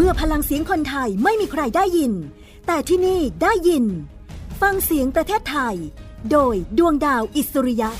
มื่อพลังเสียงคนไทยไม่มีใครได้ยินแต่ที่นี่ได้ยินฟังเสียงประเทศไทยโดยดวงดาวอิสริยะ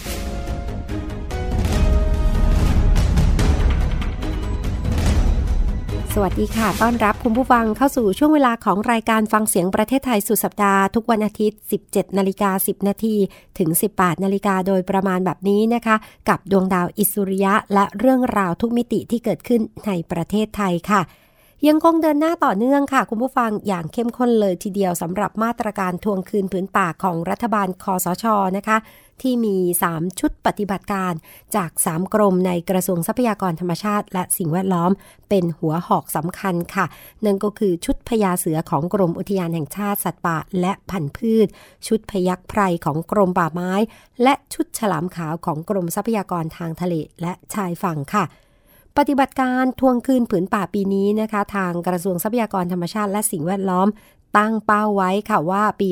สวัสดีค่ะต้อนรับคุณผู้ฟังเข้าสู่ช่วงเวลาของรายการฟังเสียงประเทศไทยสุดสัปดาห์ทุกวันอาทิตย์ 17:10 น.ถึง 18:00 น.โดยประมาณแบบนี้นะคะกับดวงดาวอิสริยะและเรื่องราวทุกมิติที่เกิดขึ้นในประเทศไทยค่ะยังคงเดินหน้าต่อเนื่องค่ะคุณผู้ฟังอย่างเข้มข้นเลยทีเดียวสำหรับมาตรการทวงคืนผืนป่าของรัฐบาลคสช.นะคะที่มี3ชุดปฏิบัติการจาก3กรมในกระทรวงทรัพยากรธรรมชาติและสิ่งแวดล้อมเป็นหัวหอกสำคัญค่ะนั่นก็คือชุดพญาเสือของกรมอุทยานแห่งชาติสัตว์ป่าและพันธุ์พืชชุดพยัคฆ์ไพรของกรมป่าไม้และชุดฉลามขาวของกรมทรัพยากรทางทะเลและชายฝั่งค่ะปฏิบัติการทวงคืนผืนป่าปีนี้นะคะทางกระทรวงทรัพยากรธรรมชาติและสิ่งแวดล้อมตั้งเป้าไว้ค่ะว่าปี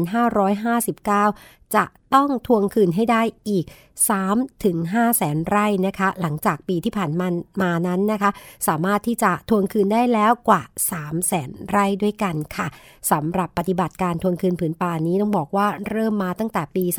2559 จะต้องทวงคืนให้ได้อีก 3-5 แสนไร่นะคะหลังจากปีที่ผ่านมานั้นนะคะสามารถที่จะทวงคืนได้แล้วกว่า 3 แสนไร่ด้วยกันค่ะสำหรับปฏิบัติการทวงคืนผืนป่านี้ต้องบอกว่าเริ่มมาตั้งแต่ปี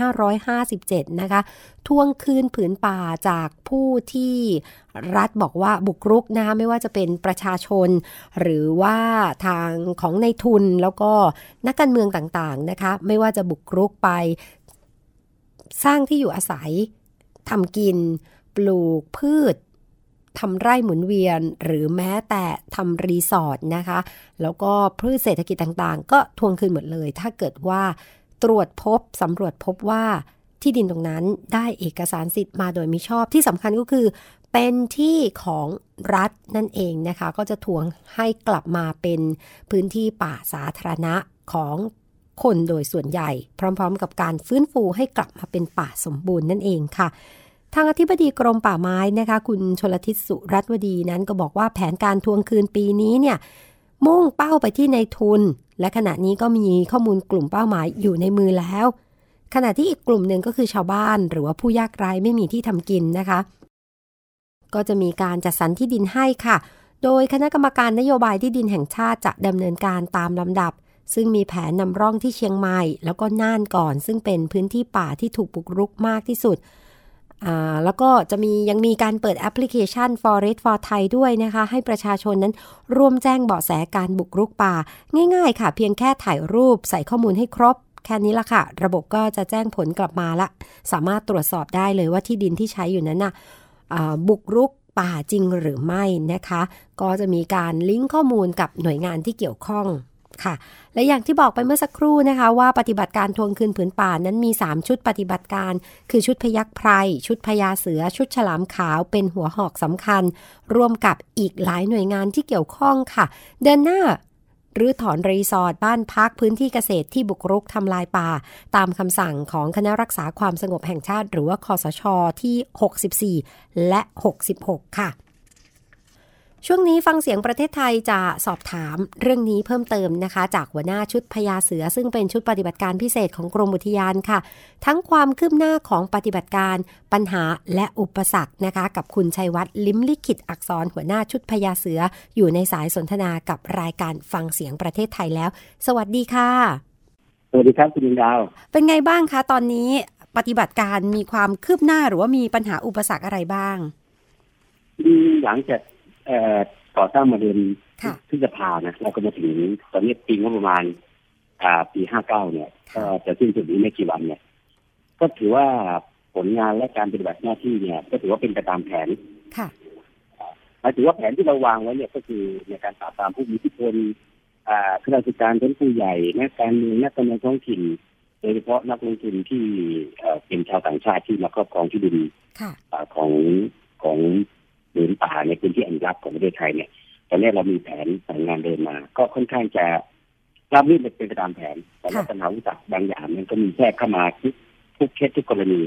2557 นะคะทวงคืนผืนป่าจากผู้ที่รัฐบอกว่าบุกรุกนะคะไม่ว่าจะเป็นประชาชนหรือว่าทางของในทุนแล้วก็นักการเมืองต่างๆนะคะไม่ว่าจะบุกรุกไปสร้างที่อยู่อาศัยทำกินปลูกพืชทำไร่หมุนเวียนหรือแม้แต่ทำรีสอร์ทนะคะแล้วก็พืชเศรษฐกิจต่างๆก็ทวงคืนหมดเลยถ้าเกิดว่าตรวจพบสำรวจพบว่าที่ดินตรงนั้นได้เอกสารสิทธิ์มาโดยมิชอบที่สำคัญก็คือเป็นที่ของรัฐนั่นเองนะคะก็จะทวงให้กลับมาเป็นพื้นที่ป่าสาธารณะของคนโดยส่วนใหญ่พร้อมๆกับการฟื้นฟูให้กลับมาเป็นป่าสมบูรณ์นั่นเองค่ะทางอธิบดีกรมป่าไม้นะคะคุณชลทิศสุรัตน์วดีนั้นก็บอกว่าแผนการทวงคืนปีนี้เนี่ยมุ่งเป้าไปที่ในทุนและขณะนี้ก็มีข้อมูลกลุ่มเป้าหมายอยู่ในมือแล้วขณะที่อีกกลุ่มหนึ่งก็คือชาวบ้านหรือว่าผู้ยากไร้ไม่มีที่ทำกินนะคะก็จะมีการจัดสรรที่ดินให้ค่ะโดยคณะกรรมการนโยบายที่ดินแห่งชาติจะดำเนินการตามลำดับซึ่งมีแผนนำร่องที่เชียงใหม่แล้วก็น่านก่อนซึ่งเป็นพื้นที่ป่าที่ถูกบุกรุกมากที่สุดแล้วก็ยังมีการเปิดแอปพลิเคชัน Forest for Thai ด้วยนะคะให้ประชาชนนั้นร่วมแจ้งเบาะแสการบุกรุกป่าง่ายๆค่ะเพียงแค่ถ่ายรูปใส่ข้อมูลให้ครบแค่นี้ละค่ะระบบก็จะแจ้งผลกลับมาละสามารถตรวจสอบได้เลยว่าที่ดินที่ใช้อยู่นั้นบุกรุกป่าจริงหรือไม่นะคะก็จะมีการลิงก์ข้อมูลกับหน่วยงานที่เกี่ยวข้องค่ะและอย่างที่บอกไปเมื่อสักครู่นะคะว่าปฏิบัติการทวงคืนผืนป่านั้นมี3ชุดปฏิบัติการคือชุดพยัคฆ์ไพรชุดพญาเสือชุดฉลามขาวเป็นหัวหอกสำคัญร่วมกับอีกหลายหน่วยงานที่เกี่ยวข้องค่ะเดินหน้าหรือถอนรีสอร์ทบ้านพักพื้นที่เกษตรที่บุกรุกทำลายป่าตามคำสั่งของคณะรักษาความสงบแห่งชาติหรือว่าคสช.ที่64และ66ค่ะช่วงนี้ฟังเสียงประเทศไทยจะสอบถามเรื่องนี้เพิ่มเติมนะคะจากหัวหน้าชุดพญาเสือซึ่งเป็นชุดปฏิบัติการพิเศษของกรมอุทยานค่ะทั้งความคืบหน้าของปฏิบัติการปัญหาและอุปสรรคนะคะกับคุณชัยวัฒน์ลิ้มลิขิตอักษรหัวหน้าชุดพญาเสืออยู่ในสายสนทนากับรายการฟังเสียงประเทศไทยแล้วสวัสดีค่ะสวัสดีครับคุณดาวเป็นไงบ้างคะตอนนี้ปฏิบัติการมีความคืบหน้าหรือว่ามีปัญหาอุปสรรคอะไรบ้างหลังจากก่อสร้างมาเดือนพฤษภานะเราก็มาถึงตอนนี้ปีงบประมาณปี59เนี่ยก็จะสิ้นสุดนี้ไม่กี่วันเนี่ยก็ถือว่าผลงานและการปฏิบัติหน้าที่เนี่ยก็ถือว่าเป็นไปตามแผนหมายถึงว่าแผนที่เราวางไว้เนี่ยก็คือในการปราบปรามผู้มีอิทธิพลข้าราชการชั้นผู้ใหญ่นักการเมืองนักการเมืองท้องถิ่นโดยเฉพาะนักลงทุนที่เป็นชาวต่างชาติที่มาครอบครองที่ดินของผืนป่าในพื้นที่อนุรักษ์ของประเทศไทยเนี่ยตอนนี้เรามีแผนงานเดินมาก็ค่อนข้างจะราบรื่นเป็นไปตามแผนแต่ปัญหาอุปสรรคบางอย่างมันก็มีแทรกเข้ามาทุกเคสทุกกรณี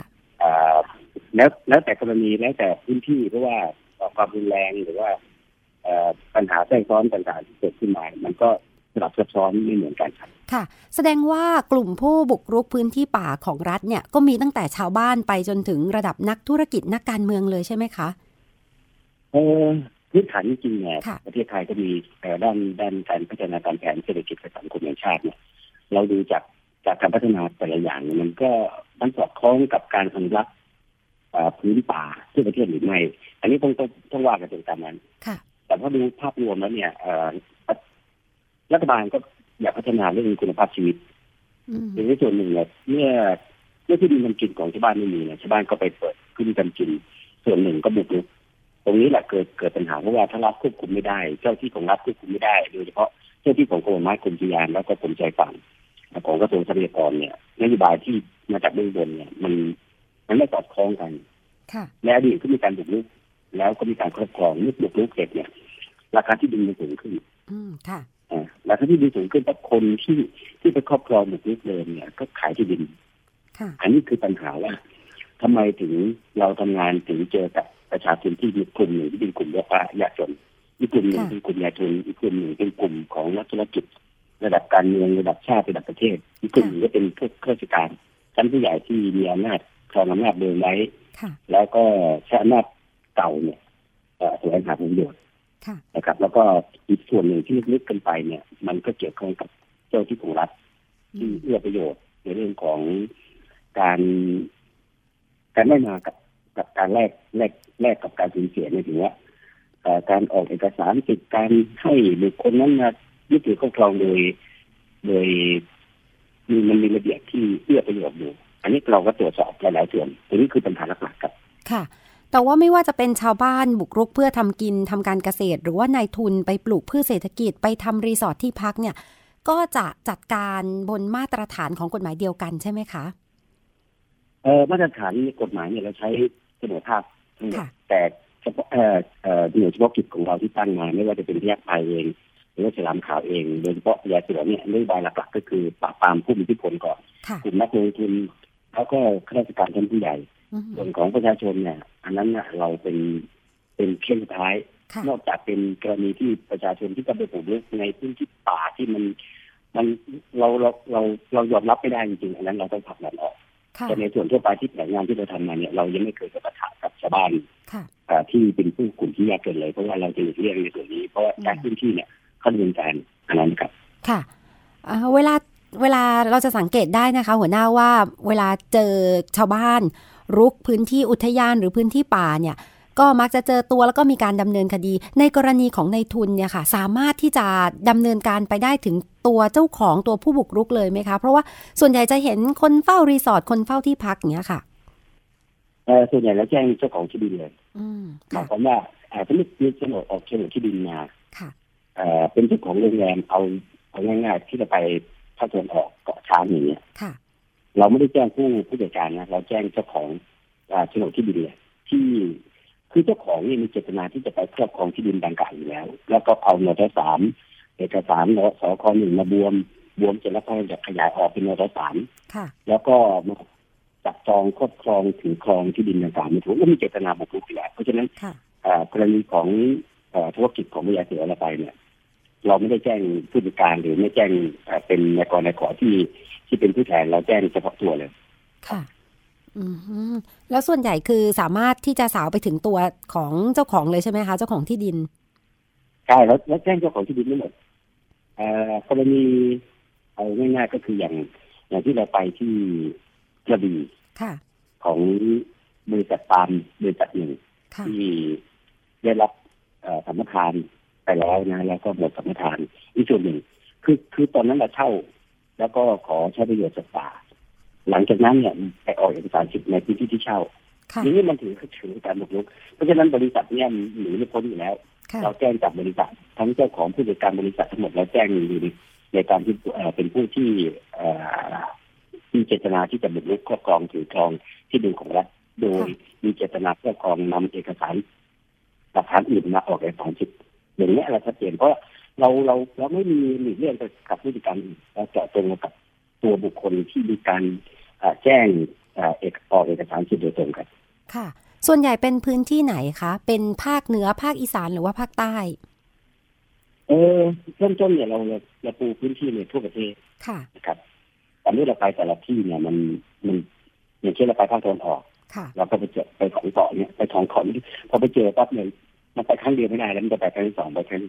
แล้วแต่กรณีแล้วแต่พื้นที่เพราะว่าความรุนแรงหรือว่าปัญหาแทรกซ้อนต่างๆที่เกิดขึ้นมามันก็สลับซับซ้อนไม่เหมือนกันครับค่ะแสดงว่ากลุ่มผู้บุกรุกพื้นที่ป่าของรัฐเนี่ยก็มีตั้งแต่ชาวบ้านไปจนถึงระดับนักธุรกิจนักการเมืองเลยใช่ไหมคะพื้นฐานจริงๆเนี่ยประเทศไทยก็มีด้านการพัฒนาการแผนเศรษฐกิจและสังคมแห่งชาติเนี่ยเราดูจากการพัฒนาแต่ละอย่างมันสอดคล้องกับการอนุรักษ์พื้นป่าที่ประเทศหรือไม่อันนี้ต้องว่ากันตามนั้นแต่พอดูภาพรวมแล้วเนี่ยรัฐบาลก็อยากพัฒนาเรื่องคุณภาพชีวิตในส่วนหนึ่งเนี่ยเมื่อที่ดินทำกินของชาวบ้านไม่มีเนี่ยชาวบ้านก็ไปเปิดขึ้นทำกินส่วนหนึ่งก็บุกรุกตรงนี้แหละเกิดปัญหาเพราะว่าถ้ารัฐควบคุมไม่ได้เจ้าที่ของรัฐควบคุมไม่ได้โดยเฉพาะเจ้าที่ของกรมไม้กรมอุทยานแล้วก็กรมชายฝั่งของกระทรวงทรัพยากรเนี่ยนโยบายที่มาจากเบื้องบนเนี่ยมันไม่สอดคล้องกันและอดีตก็มีการบุกรุกแล้วก็มีการครอบครองเมื่อบุกรุกเสร็จเนี่ยราคาที่ดินมันสูงขึ้นราคาที่ดินสูงขึ้นแต่คนที่ไปครอบครองบุกรุกเดิมเนี่ยก็ขายที่ดินอันนี้คือปัญหาว่าทำไมถึงเราทำงานถึงเจอกับประชาชนที่มีกลุ่มหนึ่งที่เป็นกลุ่มยากจนอีกกลุ่มหนึ่งเป็นกลุ่มยากจนอีกกลุ่มหนึ่งเป็นกลุ่มของนักธุรกิจระดับการเมืองระดับชาติระดับประเทศอีกกลุ่มหนึ่งก็เป็นพวกข้าราชการชั้นผู้ใหญ่ที่มีอำนาจครองอำนาจเดิมไว้แล้วก็ใช้อำนาจเก่าเนี่ยแสวงหาผลประโยชน์นะครับแล้วก็อีกส่วนหนึ่งที่ลึกๆกันไปเนี่ยมันก็เกี่ยวข้องกับเจ้าที่ของรัฐที่เอื้อประโยชน์ในเรื่องของการได้มากับการแลกกับการสูญเสียในถึงว่าการออกเอกสารสิทธิการให้บุคคลนั้นมายึดถือครอบครองโดยมันมีระเบียบที่เอื้อประโยชน์อยู่อันนี้เราก็ตรวจสอบหลายๆส่วนอันนี้คือปัญหาหลักๆครับค่ะแต่ว่าไม่ว่าจะเป็นชาวบ้านบุกรุกเพื่อทำกินทำการเกษตรหรือว่านายทุนไปปลูกพืชเศรษฐกิจไปทำรีสอร์ทที่พักเนี่ยก็จะจัดการบนมาตรฐานของกฎหมายเดียวกันใช่ไหมคะมาตรฐานกฎหมายเนี่ยเราใช้เสมอภาคทั้งหมดแต่เฉพาะหน่วยเฉพาะกิจของเราที่ตั้งมาไม่ว่าจะเป็นพยัคฆ์ไทยเองหรือว่าฉลามขาวเองโดยเฉพาะพญาเสือเนี่ยนโยบายหลักๆก็คือปราบปรามผู้มีอิทธิพลก่อนกลุ่มนักลงทุนแล้วก็ข้าราชการชั้นผู้ใหญ่ส่วนของประชาชนเนี่ยอันนั้นเนี่ยเราเป็นเคสสุดท้ายนอกจากเป็นกรณีที่ประชาชนที่กำลังปลูกในพื้นที่ป่าที่มันเรายอมรับไม่ได้จริงๆอันนั้นเราต้องผลักดันออกแต่ในส่วนทั่วไปที่แผนงานที่เราทำมาเนี่ยเรายังไม่เคยปะทะกับชาวบ้านที่เป็นผู้กลุ่มที่ยากจนเลยเพราะว่าเราจะหลีกเลี่ยงในส่วนนี้เพราะการพื้นที่เนี่ยเขาดำเนินการอันนั้นครับค่ะเวลาเราจะสังเกตได้นะคะหัวหน้าว่าเวลาเจอชาวบ้านรุกพื้นที่อุทยานหรือพื้นที่ป่าเนี่ยก็มักจะเจอตัวแล้วก็มีการดำเนินคดีในกรณีของนายทุนเนี่ยค่ะสามารถที่จะดำเนินการไปได้ถึงตัวเจ้าของตัวผู้บุกรุกเลยไหมคะเพราะว่าส่วนใหญ่จะเห็นคนเฝ้ารีสอร์ทคนเฝ้าที่พักอย่างเงี้ยค่ะส่วนใหญ่แล้วแจ้งเจ้าของที่ดินเลยหมายความว่าถ้ามีโฉนดออกโฉนดที่ดินมาเป็นเจ้าของโรงแรมเอาง่ายๆที่จะไปภาคตะวันออกเกาะช้างอย่างเงี้ยเราไม่ได้แจ้งผู้จัดการนะเราแจ้งเจ้าของโฉนดที่ดินที่คือเจ้าของนี่มีเจตนาที่จะไปครอบครองที่ดินดังกล่าวอยู่แล้วก็เอานท3เอกสารสค1มาบวมเสร็จแล้วก็จะขยายออกเป็นนท3แล้วก็มาจับจองครอบครองถือครองที่ดินดังกล่าวไม่ถูกก็มีเจตนาบุกรุกอยู่แล้วเพราะฉะนั้นกรณีของธุรกิจของพญาเสืออะไรไปเนี่ยเราไม่ได้แจ้งผู้จัดการหรือไม่แจ้งเป็นนายกขอที่เป็นผู้แทนเราแจ้งเฉพาะตัวเลยค่ะแล้วส่วนใหญ่คือสามารถที่จะสาวไปถึงตัวของเจ้าของเลยใช่ไหมคะเจ้าของที่ดินใช่แล้วแจ้งเจ้าของที่ดินไม่หมดกรณีเอาง่ายๆก็คืออย่างที่เราไปที่กระบี่ของบริษัทปาล์มบริษัทหนึ่งที่ได้รับสัมปทานไปแล้วนะแล้วก็หมดสัมปทานอีกส่วนหนึ่งคือตอนนั้นเราเช่าแล้วก็ขอใช้ประโยชน์จากป่าหลังจากนั้นเนี่ยไปออกเอกสารสิทธิ์ในพื้นที่ที่เช่านี่มันถือการบุกรุกเพราะฉะนั้นบริษัทเนี่ยหนีไม่พ้นอยู่แล้วเราแจ้งจับบริษัททั้งเจ้าของผู้จัดการบริษัททั้งหมดเราแจ้งอยู่ในการที่เป็นผู้ที่มีเจตนาที่จะบุกรุกครอบครองถือครองที่ดินของรัฐโดยมีเจตนาครอบครองนำเอกสารหลักฐานอื่นมาออกเอกสารสิทธิ์อย่างนี้เราชัดเจนเพราะเราไม่มีหลีกเลี่ยงกับผู้จัดการเราเจาะจงกับตัวบุคคลที่มีการแจ้งออกเอกสารสิทธิ์โดยตรงกันค่ะส่วนใหญ่เป็นพื้นที่ไหนคะเป็นภาคเหนือภาคอีสานหรือว่าภาคใต้เริ่มต้นเนี่ยเราปูพื้นที่ในทั่วประเทศนะครับตอนนี้เราไปแต่ละที่เนี่ยมันอย่างเช่นเราไปภาคตะวันออกเราก็ไปเจอไปของเกาะเนี่ยไปของขอนพอไปเจอปั๊บเนี่ยมันไปครั้งเดียวไม่ได้แล้วมันจะไปครั้งที่ 2ไปครั้งที่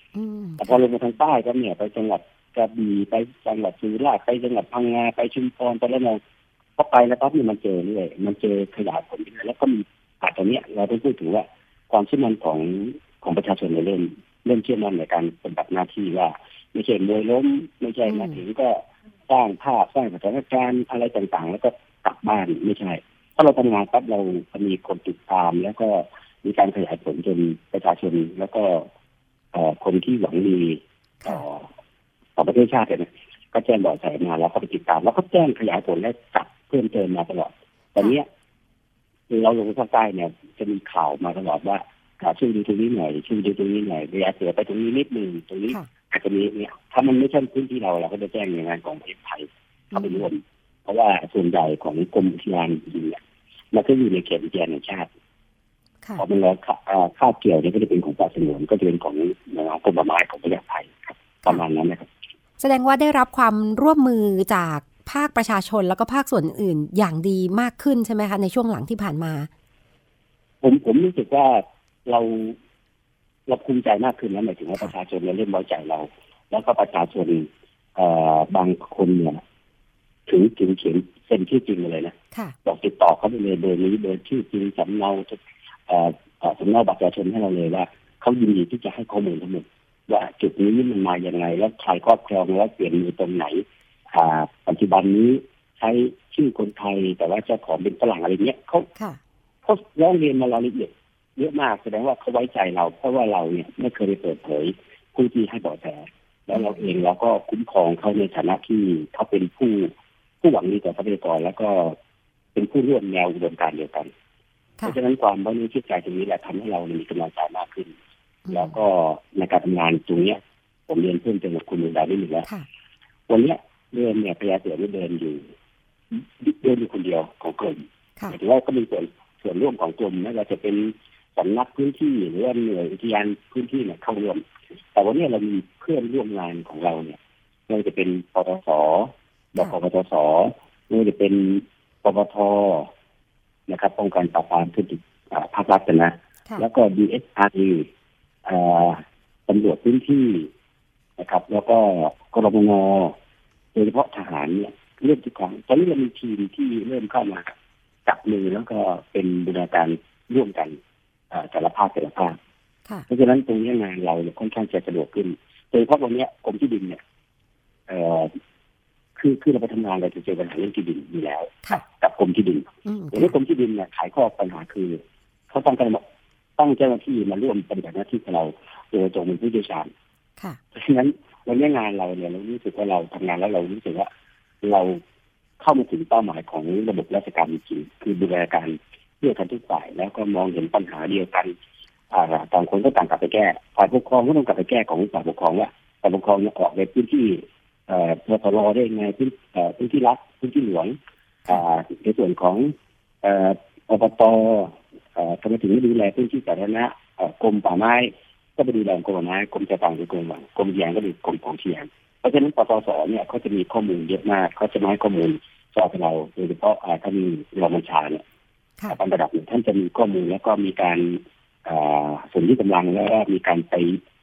3แต่พอลงมาทางใต้ก็เนี่ยไปจังหวัดกระบี่ไปจังหวัดสุราษฎร์ไปจังหวัดพังงาไปชุมพรไปแล้วพอไปแล้วปั๊บนี่มันเจอเรื่อยมันเจอขยายผลไปแล้วก็มีตอนนี้เราต้องพูดถึงว่าความเชื่อมั่นของประชาชนเริ่มเชื่อมั่นในการปฏิบัติหน้าที่ว่าไม่ใช่มวยล้มไม่ใช่มาถึงก็สร้างภาพสร้างสถานการณ์อะไรต่างๆแล้วก็กลับบ้านไม่ใช่ถ้าเราทำงานปั๊บเรามีคนติดตามแล้วก็มีการขยายผลจนประชาชนแล้วก็คนที่หวังดีต่อประเทศชาติเนี่ยก็แจ้งเบาะแสมาแล้วก็ไปติดตามแล้วก็แจ้งขยายผลและจับเพิ่มเติมมาตลอดแต่เนี้ยเราลงภาคใต้เนี่ยจะมีข่าวมาตลอดว่าช่วยดูตรงนี้หน่อยช่วยดูตรงนี้หน่อยระยะเสือไปตรงนี้นิดนึงตรงนี้อาจจะมีเนี่ยถ้ามันไม่ใช่พื้นที่เราก็จะแจ้งหน่วยงานของประเทศไทยเข้าไปร่วมเพราะว่าส่วนใหญ่ของกรมอุทยานเนี่ยมันก็อยู่ในเขตอุทยานแห่งชาติพอมันเราคาบเกี่ยวเนี่ยก็จะเป็นของป่าสงวนก็จะเป็นของกรมป่าไม้ของประเทศไทยครับประมาณนั้นนะครับแสดงว่าได้รับความร่วมมือจากภาคประชาชนแล้วก็ภาคส่วนอื่นอย่างดีมากขึ้นใช่ไหมคะในช่วงหลังที่ผ่านมาผมรู้สึกว่าเราภูมิใจมากขึ้นนะหมายถึงว่าประชาชนเริ่มไว้ใจเราแล้วก็ประชาชนบางคนเนี่ยถึงเขียนเซ็นชื่อจริงเลยนะบอกติดต่อเขาไปเลยโดยนี้โดยชื่อจริงสำเนาสำเนาบัตรประชาชนให้เราเลยว่าเขายินดีที่จะให้ข้อมูลทั้งหมดว่าจุดนี้มันมาอย่างไรแล้วใครครอบครองแล้วเปลี่ยนมือตรงไหนปัจจุบันนี้ใช้ชื่อคนไทยแต่ว่าเจ้าของเป็นฝรั่งอะไรเงี้ยเขาร้องเรียนมารายละเอียดเยอะมากแสดงว่าเขาไว้ใจเราเพราะว่าเราเนี่ยไม่เคยได้เปิดเผยผู้ที่ให้เบาะแสแล้วเราเองเราก็คุ้มครองเขาในฐานะที่เขาเป็นผู้หวังดีต่อทรัพยากรแล้วก็เป็นผู้ร่วมแนวอุดมการณ์เดียวกันเพราะฉะนั้นความไว้เชื่อใจตรงนี้แหละทำให้เรามีกำลังใจมากขึ้นแล้วก็ในการทำงานตรงนี้ผมเรียนเพิ่มเติมกับคุณดวงดาวนิดหนึ่งแล้ววันนี้เดินเนี่ยพยาเสือไม่เดินอยู่คนเดียวของกลุ่มหมายถึงว่าก็มีส่วนร่วมของกลุ่มไม่ว่าจะเป็นสำนักพื้นที่หรือว่าหน่วยอุทยานพื้นที่เนี่ยเข้าร่วมแต่วันนี้เรามีเพื่อนร่วมงานของเราเนี่ยไม่ว่าจะเป็นปตส.บกปตส.ไม่ว่าจะเป็นปปท.นะครับป้องกันปราบปรามทุจริตภาครัฐนะแล้วก็ DSI ตำรวจพื้นที่นะครับแล้วก็กรมน.โดยเฉพาะทหารเนี่ยเริ่มทุกครั้งตอนนี้เรามีทีมที่เริ่มเข้ามาจับมือแล้วก็เป็นบูรณาการร่วมกันแต่ละภาคเพราะฉะนั้นตรงนี้งานเราค่อนข้างจะสะดวกขึ้นโดยเฉพาะวันนี้กรมที่ดินเนี่ยคือเราไปทำงานเราจะเจอปัญหาเรื่องที่ดินอยู่แล้วกับกรมที่ดินแต่ในกรมที่ดินเนี่ยขายข้อปัญหาคือเขาต้องตั้งเจ้าหน้าที่มาร่วมปฏิบัติหน้าที่กับเราโดยตรงเป็นผู้เชี่ยวชาญเพราะฉะนั้นวันนี้งานเราเนี่ยเรารู้สึกว่าเราทำงานแล้วเรารู้สึกว่าเราเข้ามาถึงเป้าหมายของระบบราชการจริงๆคือบูรณาการเพื่อกันทุกฝ่ายแล้วก็มองเห็นปัญหาเดียวกันต่างคนก็ต่างกลับไปแก้ฝ่ายปกครองก็ต้องกลับไปแก้ของฝ่ายปกครองว่าฝ่ายปกครองออกในพื้นที่พทรได้ไงพื้นที่รัฐพื้นที่หลวงในส่วนของอบต.ทำไมถึงไม่ดูแลพื้นที่สาธารณะกรมป่าไม้ก็ไปดูแลกรมป่าไม้กรมชลประทานกรมอุทยานก็ดูกรมของอุทยานเพราะฉะนั้นปตส.เนี่ยเขาจะมีข้อมูลเยอะมากเขาจะให้ข้อมูลสอบเราโดยเฉพาะท่านรองบัญชาเนี่ยตามระดับท่านจะมีข้อมูลแล้วก็มีการส่วนที่กำลังแล้วก็มีการไป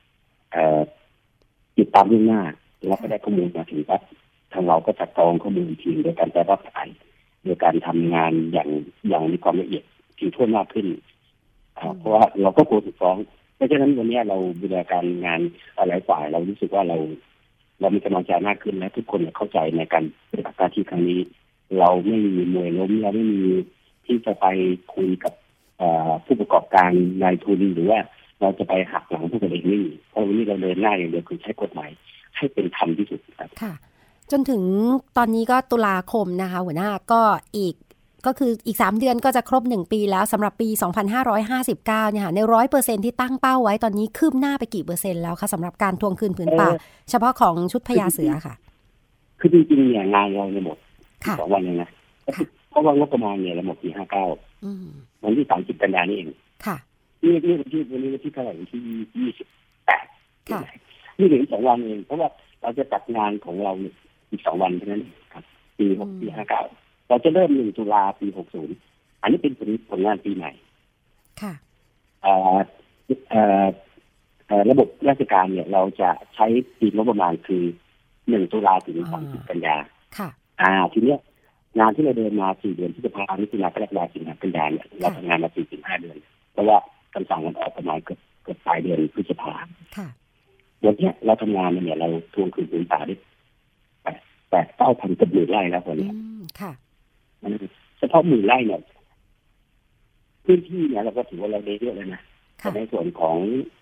ติดตามเรื่องหน้าแล้วก็ได้ข้อมูลมาถึงปั๊บทางเราก็จัดกรองข้อมูลทีมโดยการไปรับสายโดยการทำงานอย่างมีความละเอียดถี่ถ้วนมากขึ้นเพราะว่าเราก็กลัวถูกฟ้องเพราะฉะนั้นวันนี้เราดูแลการงานหลายฝ่ายเรารู้สึกว่าเรามีกำลังใจมากขึ้นและทุกคนเข้าใจในการปฏิบัติหน้าที่ครั้งนี้เราไม่มีมวยล้มเราไม่มีที่จะไปคุยกับผู้ประกอบการนายทุนหรือว่าเราจะไปหักหลังผู้ผลิตนี่เพราะวันนี้เราเดินหน้าอย่างเดียวคือใช้กฎหมายให้เป็นธรรมที่สุดครับค่ะจนถึงตอนนี้ก็ตุลาคมนะคะหัวหน้าก็คืออีก3เดือนก็จะครบ1ปีแล้วสำหรับปี2559เนี่ยค่ะใน 100% ที่ตั้งเป้าไว้ตอนนี้คืบหน้าไปกี่เปอร์เซ็นต์แล้วคะสำหรับการทวงคืนผืนป่าเฉพาะของชุดพญาเสือค่ะคือจริงๆเนี่ยงานเราเนี่ยหมด2วันเองนะเพราะว่างบประมาณเนี่ยเราหมดปี59วันที่30กันยายนนี่เองค่ะนี่วันที่เท่าไหร่วันที่28ค่ะนี่ถึง2วันเองเพราะว่าเราจะจัดงานของเราอีก2วันเท่านั้นครับปี59เราจะเริ่ม1ตุลาปี60อันนี้เป็นผลงานปีใหม่ค่ะระบบราชการเนี่ยเราจะใช้ปีงบประมาณคือ1 ตุลาถึง30 กันยาทีเนี้ยงานที่เราเดินมา4 เดือนที่จะพามิถุนายน กรกฎาคม สิงหาคม กันยายนเนี่ยเราทำงานมา4-5 เดือนเพราะว่าคำสั่งมันออกประมาณเกือบปลายเดือนพฤษภาคมวันนี้เราทำงานเนี่ยเราทวงคืนผืนป่าได้8,000 กับ10,000 ไร่แล้วตอนนี้เฉพาะ10,000 ไร่เนี่ยพื้นที่เนี่ยเราก็ถือว่าเราได้เยอะแล้วนะแต่ในส่วนของ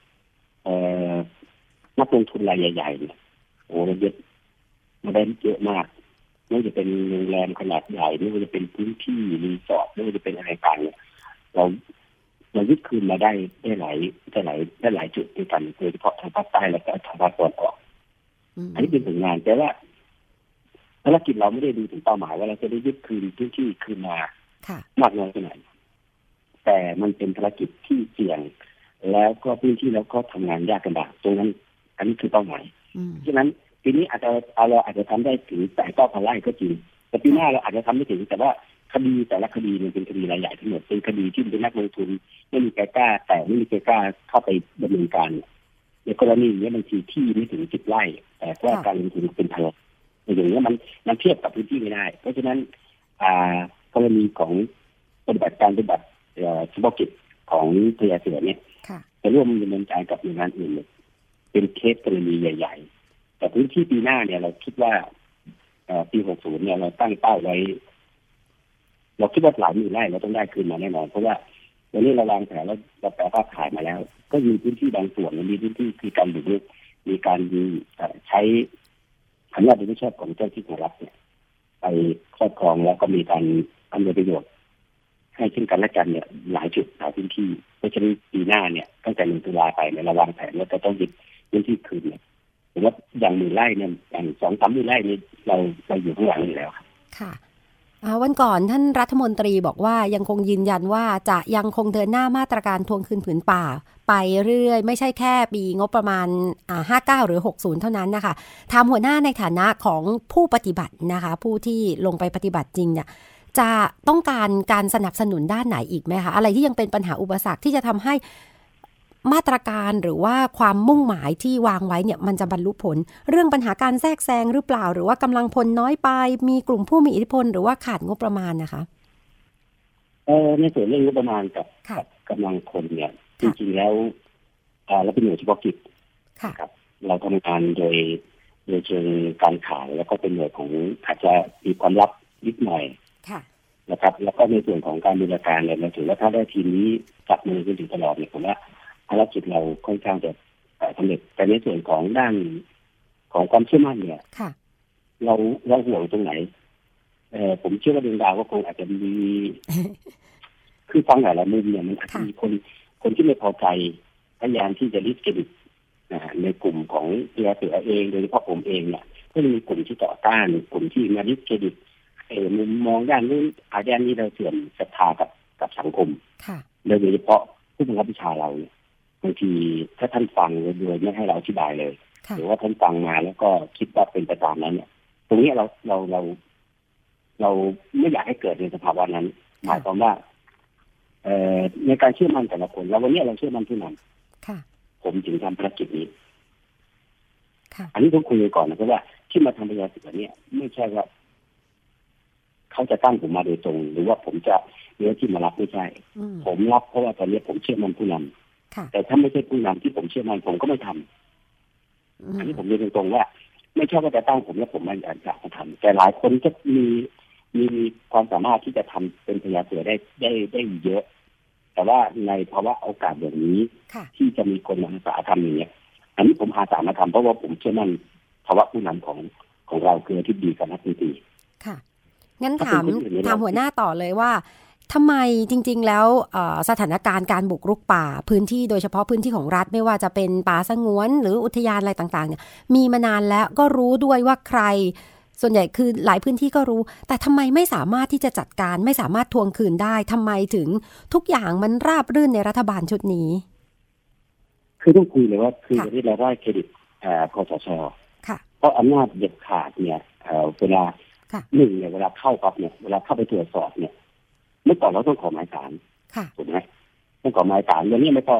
นักลงทุนรายใหญ่ๆเนี่ยโอ้เราได้เยอะมากไม่ว่าจะเป็นโรงแรมขนาดใหญ่ไม่ว่าจะเป็นพื้นที่รีสอร์ทไม่ว่าจะเป็นอะไรต่างเนี่ยเรายึดคืนมาได้หลายจุดด้วยกันโดยเฉพาะทางภาคใต้และก็ทางภาคตะวันออกอันนี้เป็นผลงานแต่ว่าภารกิจเราไม่ได้ดูถึงเป้าหมายว่าเราจะได้ยึดคืนพื้นที่คืนมามากน้อยแค่ไหนแต่มันเป็นภารกิจที่เสี่ยงแล้วก็พื้นที่แล้วก็ทำงานยากกันดากตรงนั้นอันนี้คือเป้าหมายฉะนั้นปีนี้เราอาจจะทำได้ถึง8,000 ไร่ก็จริงแต่ปีหน้าเราอาจจะทำไม่ถึงแต่ว่าคดีแต่ละคดีมันเป็นคดีรายใหญ่ทั้งหมดเป็นคดีที่เป็นนักลงทุนไม่มีใครกล้าแต่ไม่มีใครกล้าเข้าไปดำเนินการในกรณีนี้บางทีที่ไม่ถึง10 ไร่แต่ว่าการลงทุนเป็นพันอย่างนี้มันเทียบกับพื้นที่ไม่ได้เพราะฉะนั้นกรณีของปฏิบัติเฉพาะกิจของพญาเสือเนี่ยจะร่วมดำเนินการกับหน่วยงานอื่นเป็นเคสกรณีใหญ่ๆแต่พื้นที่ปีหน้าเนี่ยเราคิดว่าปี60เนี่ยเราตั้งเป้าไว้เราคิดว่าหลายหมื่นไร่เราต้องได้คืนมาแน่นอนเพราะว่าวันนี้เราวางแผนแล้วเราแปลภาพถ่ายมาแล้วก็มีพื้นที่บางส่วนมีพื้นที่คือการบุกรุกมีการใช้อำนาจโดยมิชอบของเจ้าที่ของรัฐเนี่ยไปครอบครองแล้วก็มีการอำนวยประโยชน์ให้ซึ่งกันและกันเนี่ยหลายจุดหลายพื้นที่เพราะฉะนั้นปีหน้าเนี่ยตั้งแต่1 ตุลาไปเนี่ยเราวางแผนว่าจะต้องยึดพื้นที่คืนเนี่ยผมว่าอย่าง10,000 ไร่เนี่ยอย่าง2-3,000 ไร่นี่เราอยู่ข้างหลังอยู่แล้วค่ะวันก่อนท่านรัฐมนตรีบอกว่ายังคงยืนยันว่าจะยังคงเดินหน้ามาตรการทวงคืนผืนป่าไปเรื่อยๆไม่ใช่แค่ปีงบประมาณ59หรือ60เท่านั้นนะคะถามหัวหน้าในฐานะของผู้ปฏิบัตินะคะผู้ที่ลงไปปฏิบัติจริงเนี่ยจะต้องการสนับสนุนด้านไหนอีกไหมคะอะไรที่ยังเป็นปัญหาอุปสรรคที่จะทำให้มาตรการหรือว่าความมุ่งหมายที่วางไว้เนี่ยมันจะบรรลุผลเรื่องปัญหาการแทรกแซงหรือเปล่าหรือว่ากำลังพลน้อยไปมีกลุ่มผู้มีอิทธิพลหรือว่าขาดงบประมาณนะคะในส่วนเรื่องงบประมาณกับกำลังคนเนี่ยจริงๆแล้วเราเป็นหน่วยเฉพาะกิจครับเราทำงานโดยเชิงการขายแล้วก็เป็นหน่วยของอาจจะมีความลับนิดหน่อยนะครับแล้วก็ในส่วนของการบริการเนี่ยเราถือว่าถ้าได้ทีมนี้จับมือกันถึงตลอดเนี่ยผมว่าภารกิจเราค่อนข้างจะสำเร็จแต่ในส่วนของด้านของความเชื่อมั่นเนี่ยเราห่วงตรงไหนผมเชื่อว่าดวงดาวก็คงอาจจะมีคือฟังหลายมุมเนี่ยมันอาจจะมีคนที่ไม่พอใจพยายามที่จะริษเครดิตในกลุ่มของเสือเองโดยเฉพาะผมเองเนี่ยก็มีกลุ่มที่ต่อต้านกลุ่มที่มาริษเครดิตมุมมองด้านนี้ด้านนี้เราเสื่อมศรัทธากับสังคมโดยเฉพาะผู้บังคับบัญชาเราเนี่ยบางทีถ้าท่านฟังโดยไม่ให้เราอธิบายเลยหรือว่าท่านฟังมาแล้วก็คิดว่าเป็นไปตามนั้นเนี่ยตรงนี้เราไม่อยากให้เกิดในสภาวะนั้นหมายความว่าในการเชื่อมั่นแต่ละคนแล้ววันนี้เราเชื่อมั่นผู้นำผมจึงทำภารกิจนี้อันนี้ต้องคุยกันก่อนนะเพราะว่าที่มาทำพญาเสือเนี่ยไม่ใช่ว่าเขาจะตั้งผมมาโดยตรงหรือว่าผมจะเนื้อที่มารับไม่ใช่ผมรับเพราะว่าตอนนี้ผมเชื่อมั่นผู้นำแต่ถ้าไม่ใช่ผู้นำที่ผมเชื่อมั่นผมก็ไม่ทำอันนี้ผมเรียนตรงๆว่าไม่ใช่ว่าจะตั้งผมแล้วผมไม่อยากจะทำแต่หลายคนก็มีความสามารถที่จะทำเป็นพญาเสือได้เยอะแต่ว่าในภาวะโอกาสแบบนี้ที่จะมีคนอาสาทำอย่างเงี้ยอันนี้ผมอาสามาทำเพราะว่าผมเชื่อมั่นภาวะผู้นำของเราคือที่ดีกับนักดนตรีค่ะงั้นถามหัวหน้าต่อเลยว่าทำไมจริงๆแล้วสถานการณ์การบุกรุกป่าพื้นที่โดยเฉพาะพื้นที่ของรัฐไม่ว่าจะเป็นป่าสงวนหรืออุทยานอะไรต่างๆเนี่ยมีมานานแล้วก็รู้ด้วยว่าใครส่วนใหญ่คือหลายพื้นที่ก็รู้แต่ทำไมไม่สามารถที่จะจัดการไม่สามารถทวงคืนได้ทำไมถึงทุกอย่างมันราบรื่นในรัฐบาลชุดนี้คือต้องคุยเลยว่าคือที่เราได้เครดิตคสช.เพราะอำนาจเด็ดขาดเนี่ยเวลาหนึ่งเนี่ยเวลาเข้าปั๊บเนี่ยเวลาเข้าไปตรวจสอบเนี่ยเมื่อก่อนเราต้องขอหมายศาลถูกไหมต้องขอหมายศาลเดี๋ยวนี้ไม่ต้อง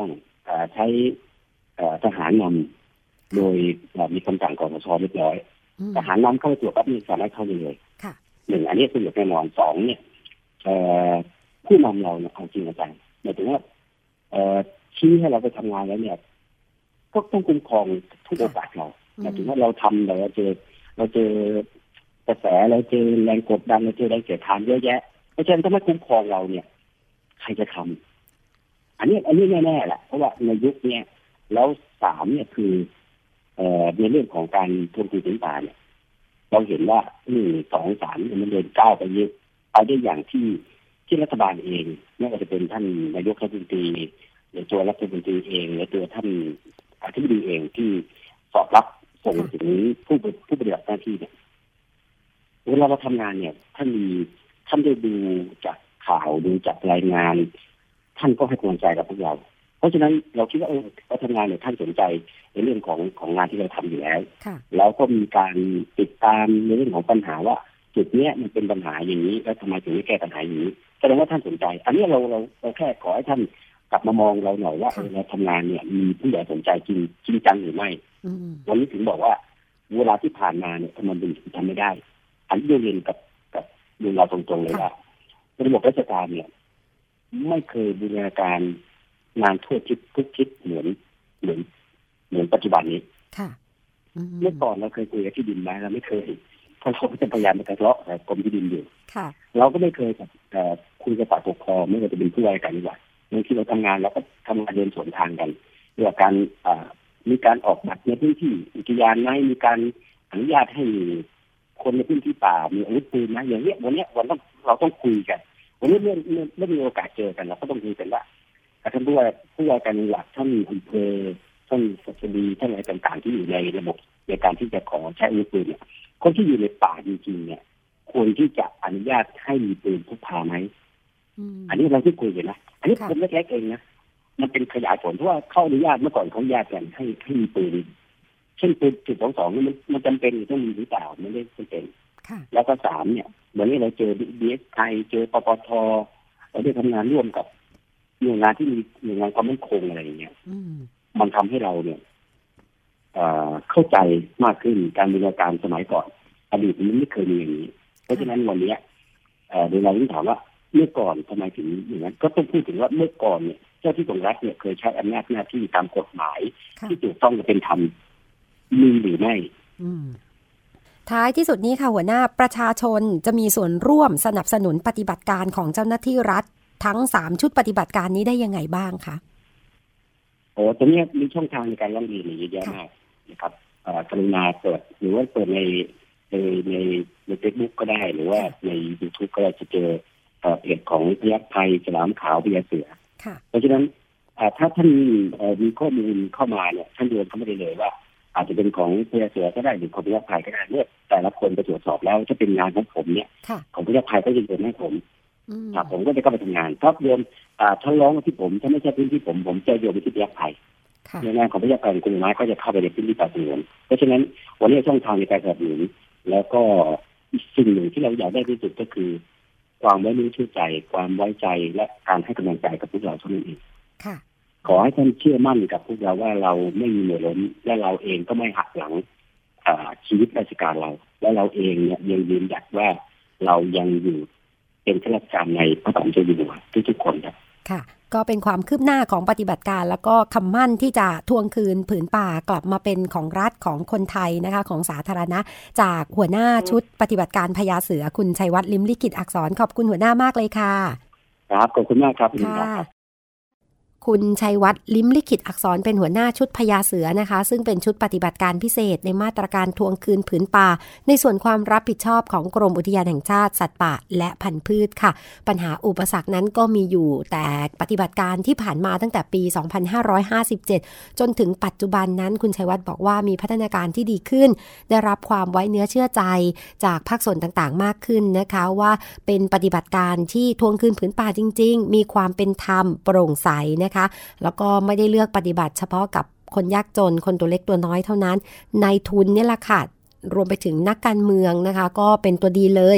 ใช้ทหารนำโดยมีคำสั่งคสช.เรียบร้อยทหารนำเข้าไปตรวจปั๊บนี่สามารถเข้าได้เลยหนึ่งอันนี้สะดวกแน่นอนสองเนี่ยผู้นำเราเนี่ยเอาจริงอาจารย์หมายถึงว่าชี้ให้เราไปทำงานแล้วเนี่ยก็ต้องคุ้มครองทุกโอกาสเราหมายถึงว่าเราทำเราเจอกระแสเราเจอแรงกดดันเราเจอแรงเสียดทานเยอะแยะเพราะฉะนั้นถ้าไม่คุ้มครองเราเนี่ยใครจะทำอันนี้แน่ๆแหละเพราะว่าในยุคนี้แล้วสามเนี่ยคือในเรื่องของการทวงคืนผืนป่าเนี่ยเราเห็นว่า1 2 3มันเดินก้าวไปเยอะไปได้อย่างที่รัฐบาลเองไม่ว่าจะเป็นท่านนายกรัฐมนตรีหรือตัวรัฐมนตรีเองหรือตัวท่านอธิบดีเองที่สอบรับส่งถึงผู้ปฏิบัติหน้าที่เนี่ยเวลาเราทำงานเนี่ยท่านได้ดูจากข่าวดูจากรายงานท่านก็ให้กำลังใจกับพวกเราเพราะฉะนั้นเราคิดว่าเราทำงานเนี่ยท่านสนใจในเรื่องของงานที่เราทำอยู่แล้วแล้วก็มีการติดตามในเรื่องของปัญหาว่าจุดนี้มันเป็นปัญหาอย่างนี้แล้วทำไมถึงไม่แก้ปัญหาอย่างนี้แสดงว่าท่านสนใจอันนี้เราแค่ขอให้ท่านกลับมามองเราหน่อยว่าเราทำงานเนี่ยมีผู้ใหญ่สนใจจริงจังหรือไม่วันนี้ถึงบอกว่าเวลาที่ผ่านมาเนี่ยทำไมถึงทำไม่ได้อันที่เรียนกับเราตรงๆเลยว่าระบบราชการเนี่ยไม่เคยบูรณาการงานทั่วทิศทุกทิศเหมือนปัจจุบันนี้เมื่อก่อนเราเคยคุยกับที่ดินไหมเราไม่เคยเพราะเขาจะพยายามไปทะเลาะกับกรมที่ดินอยู่เราก็ไม่เคยคุยกับฝ่ายปกครองไม่ว่าจะเป็นผู้ว่าการจังหวัดบางทีเราทำงานเราก็ทำงานเดินสวนทางกันเรื่องการมีการออกบัตรในพื้นที่อุทยานไหมมีการอนุญาตให้คนในพื้นที่ป่ามีอาวุธปืนนะอย่างนี้วันเราต้องคุยกันวันนี้เมื่อมีโอกาสเจอกันเราก็ต้องคุยกันว่าท่านผู้ว่าการจังหวัดท่านอำเภอท่านศัสดีท่านอะไรต่างๆที่อยู่ในระบบในการที่จะขอใช้อาวุธปืนเนี่ยคนที่อยู่ในป่าจริงๆเนี่ยควรที่จะอนุญาตให้มีปืนพกพาไหมอันนี้เราที่คุยกันนะอันนี้ผมไม่แท้เองนะมันเป็นขยายผลเพราะว่าเข้าอนุญาตเมื่อก่อนเขาอนุญาตกันให้มีปืนเช่นปืน.22นี่มันจำเป็นต้องมีหรือเปล่าไม่ได้จำเป็นแล้วก็3เนี่ยวันนี้เราเจอ DSI เจอปปทเราได้ทำงานร่วมกับหน่วยงานที่มีหน่วยงานความมั่นคงอะไรอย่างเงี้ยมันทำให้เราเนี่ยเข้าใจมากขึ้นการบริการสมัยก่อนอดีตมันไม่เคยมีอย่างนี้เพราะฉะนั้นวันนี้โดยเราต้องถามว่าเมื่อก่อนทำไมถึงอย่างนั้นก็ต้องพูดถึงว่าเมื่อก่อนเนี่ยเจ้าที่ของรัฐเนี่ยเคยใช้อำนาจหน้าที่ตามกฎหมายที่ถูกต้องและเป็นธรรมมีหรือไม่ท้ายที่สุดนี้ค่ะหัวหน้าประชาชนจะมีส่วนร่วมสนับสนุนปฏิบัติการของเจ้าหน้าที่รัฐทั้ง3ชุดปฏิบัติการนี้ได้ยังไงบ้างคะตรงนี้มีช่องทางในการร้องเรียนเยอะแยะมากนะครับกรุณาเปิดหรือว่าเปิดใน Facebook ก็ได้หรือว่าใน YouTube ก็ได้จะเจอเพจของพยัคฆ์ไทยฉลามขาวพญาเสือเพราะฉะนั้นถ้าท่านมีข้อมูลเข้ามาเนี่ยท่านโยนเข้ามาได้เลยว่าอาจจะเป็นของพญาเสือก็ได้หรือของพยัคฆ์ไทยก็ได้เมื่อแต่ละคนไปตรวจสอบแล้วถ้าเป็นงานของผมเนี่ยของพยัคฆ์ไทยก็จะโยนให้ผมก็จะเข้าไปทำงานถ้าโยนถ้าร้องมาที่ผมถ้าไม่ใช่พื้นที่ผมจะโยนไปที่พยัคฆ์ไทยในงานของพยัคฆ์ไทยกรมไม้ก็จะเข้าไปในพื้นที่ป่าสงวนเพราะฉะนั้นวันนี้ช่องทางในการสนับสนุนแล้วก็สิ่งหนึ่งที่เราอยากได้ที่สุดก็คือความไว้เนื้อเชื่อใจความไว้ใจและการให้กำลังใจกับพวกเราเท่านั้นเองขอให้ท่านเชื่อมั่นกับพวกเราว่าเราไม่มีเหนื่อยล้มและเราเองก็ไม่หักหลังชีวิตราชการเราและเราเองเนี่ยยังยืนหยัดว่าเรายังอยู่เป็นข้าราชการในพระบาทสมเด็จอยู่หัวทุกๆคนครับค่ะก็เป็นความคืบหน้าของปฏิบัติการแล้วก็คำมั่นที่จะทวงคืนผืนป่ากลับมาเป็นของรัฐของคนไทยนะคะของสาธารณะจากหัวหน้าชุดปฏิบัติการพญาเสือคุณชัยวัฒน์ลิ้มลิขิตอักษรขอบคุณหัวหน้ามากเลยค่ะครับขอบคุณมากครับคุณชัยวัฒน์ลิ้มลิขิตอักษรเป็นหัวหน้าชุดพญาเสือนะคะซึ่งเป็นชุดปฏิบัติการพิเศษในมาตรการทวงคืนผืนป่าในส่วนความรับผิดชอบของกรมอุทยานแห่งชาติสัตว์ป่าและพันธุ์พืชค่ะปัญหาอุปสรรคนั้นก็มีอยู่แต่ปฏิบัติการที่ผ่านมาตั้งแต่ปี 2557 จนถึงปัจจุบันนั้นคุณชัยวัฒน์บอกว่ามีพัฒนาการที่ดีขึ้นได้รับความไว้เนื้อเชื่อใจจากภาคส่วนต่างๆมากขึ้นนะคะว่าเป็นปฏิบัติการที่ทวงคืนผืนป่าจริงๆมีความเป็นธรรมโปร่งใสแล้วก็ไม่ได้เลือกปฏิบัติเฉพาะกับคนยากจนคนตัวเล็กตัวน้อยเท่านั้นนายทุนเนี่ยแหละค่ะรวมไปถึงนักการเมืองนะคะก็เป็นตัวดีเลย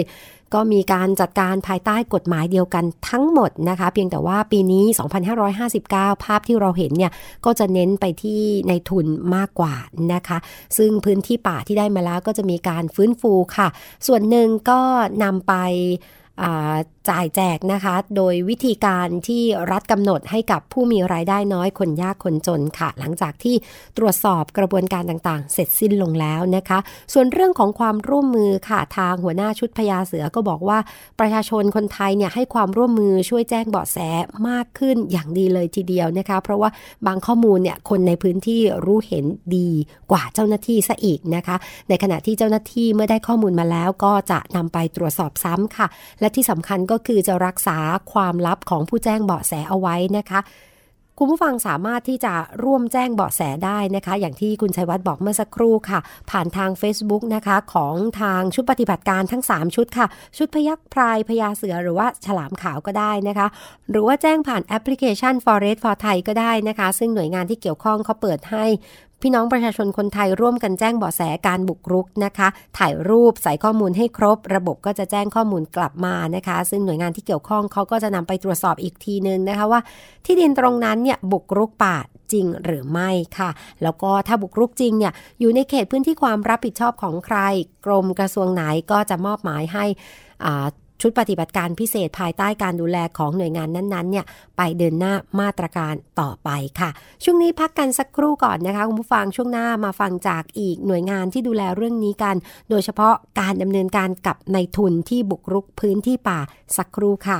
ก็มีการจัดการภายใต้กฎหมายเดียวกันทั้งหมดนะคะเพียงแต่ว่าปีนี้2559ภาพที่เราเห็นเนี่ยก็จะเน้นไปที่ในทุนมากกว่านะคะซึ่งพื้นที่ป่าที่ได้มาแล้วก็จะมีการฟื้นฟูค่ะส่วนหนึ่งก็นำไปจ่ายแจกนะคะโดยวิธีการที่รัฐกำหนดให้กับผู้มีรายได้น้อยคนยากคนจนค่ะหลังจากที่ตรวจสอบกระบวนการต่างๆเสร็จสิ้นลงแล้วนะคะส่วนเรื่องของความร่วมมือค่ะทางหัวหน้าชุดพญาเสือก็บอกว่าประชาชนคนไทยเนี่ยให้ความร่วมมือช่วยแจ้งเบาะแสมากขึ้นอย่างดีเลยทีเดียวนะคะเพราะว่าบางข้อมูลเนี่ยคนในพื้นที่รู้เห็นดีกว่าเจ้าหน้าที่ซะอีกนะคะในขณะที่เจ้าหน้าที่เมื่อได้ข้อมูลมาแล้วก็จะนำไปตรวจสอบซ้ำค่ะและที่สำคัญก็คือจะรักษาความลับของผู้แจ้งเบาะแสเอาไว้นะคะคุณผู้ฟังสามารถที่จะร่วมแจ้งเบาะแสได้นะคะอย่างที่คุณชัยวัฒน์บอกเมื่อสักครู่ค่ะผ่านทาง Facebook นะคะของทางชุดปฏิบัติการทั้ง3ชุดค่ะชุดพยัคฆ์พรายพญาเสือหรือว่าฉลามขาวก็ได้นะคะหรือว่าแจ้งผ่านแอปพลิเคชัน Forest for Thai ก็ได้นะคะซึ่งหน่วยงานที่เกี่ยวข้องเขาเปิดให้พี่น้องประชาชนคนไทยร่วมกันแจ้งเบาะแสการบุกรุกนะคะถ่ายรูปใส่ข้อมูลให้ครบระบบก็จะแจ้งข้อมูลกลับมานะคะซึ่งหน่วยงานที่เกี่ยวข้องเขาก็จะนำไปตรวจสอบอีกทีนึงนะคะว่าที่ดินตรงนั้นเนี่ยบุกรุกป่าจริงหรือไม่ค่ะแล้วก็ถ้าบุกรุกจริงเนี่ยอยู่ในเขตพื้นที่ความรับผิดชอบของใครกรมกระทรวงไหนก็จะมอบหมายให้ชุดปฏิบัติการพิเศษภายใต้การดูแลของหน่วยงานนั้นๆเนี่ยไปเดินหน้ามาตรการต่อไปค่ะช่วงนี้พักกันสักครู่ก่อนนะคะคุณผู้ฟังช่วงหน้ามาฟังจากอีกหน่วยงานที่ดูแลเรื่องนี้กันโดยเฉพาะการดำเนินการกับนายทุนที่บุกรุกพื้นที่ป่าสักครู่ค่ะ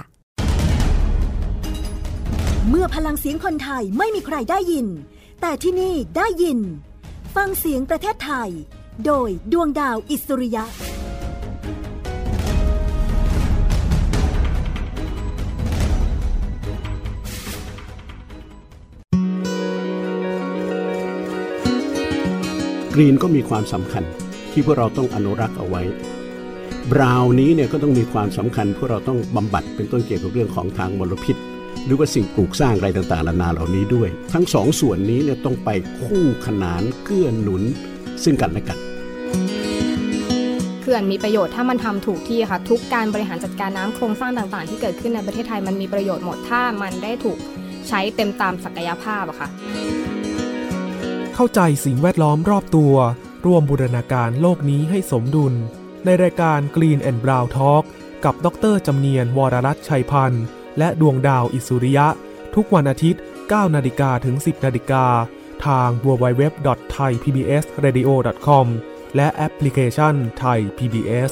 เมื่อพลังเสียงคนไทยไม่มีใครได้ยินแต่ที่นี่ได้ยินฟังเสียงประเทศไทยโดยดวงดาวอิสริยะกรีนก็มีความสำคัญที่พวกเราต้องอนุรักษ์เอาไว้บราวน์นี้เนี่ยก็ต้องมีความสำคัญพวกเราต้องบำบัดเป็นต้นเกี่ยวกับเรื่องของทางมลพิษหรือว่าสิ่งปลูกสร้างอะไรต่างๆนานาเหล่านี้ด้วยทั้งสองส่วนนี้เนี่ยต้องไปคู่ขนานเกื้อหนุนซึ่งกันและกันเขื่อนมีประโยชน์ถ้ามันทำถูกที่ค่ะทุกการบริหารจัดการน้ำโครงสร้างต่างๆที่เกิดขึ้นในประเทศไทยมันมีประโยชน์หมดถ้ามันได้ถูกใช้เต็มตามศักยภาพอะค่ะเข้าใจสิ่งแวดล้อมรอบตัวร่วมบูรณาการโลกนี้ให้สมดุลในรายการ Green and Brown Talk กับดร.จำเนียนวรรัตน์ชัยพันธ์และดวงดาวอิสุริยะทุกวันอาทิตย์ 9:00 นถึง 10:00 นทาง www.thaipbsradio.com และแอปพลิเคชัน Thai PBS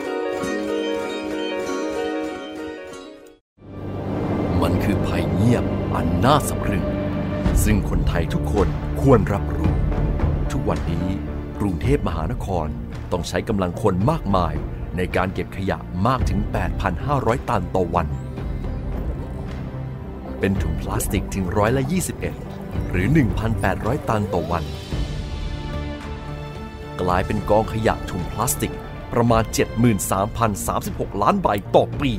มันคือภัยเงียบอันน่าสะพรึงซึ่งคนไทยทุกคนควรรับรู้ทุกวันนี้กรุงเทพมหานครต้องใช้กำลังคนมากมายในการเก็บขยะมากถึง 8,500 ตันต่อวันเป็นถุงพลาสติกถึง21%หรือ 1,800 ตันต่อวันกลายเป็นกองขยะถุงพลาสติกประมาณ 73,036 ล้านใบต่อปี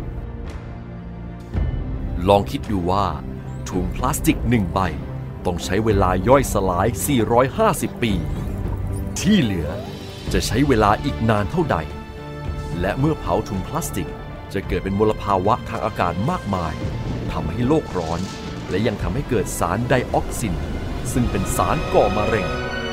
ลองคิดดูว่าถุงพลาสติก1ใบต้องใช้เวลาย่อยสลาย450ปีที่เหลือจะใช้เวลาอีกนานเท่าใดและเมื่อเผาถุงพลาสติกจะเกิดเป็นมลภาวะทางอากาศมากมายทำให้โลกร้อนและยังทำให้เกิดสารไดออกซินซึ่งเป็นสารก่อมะเร็ง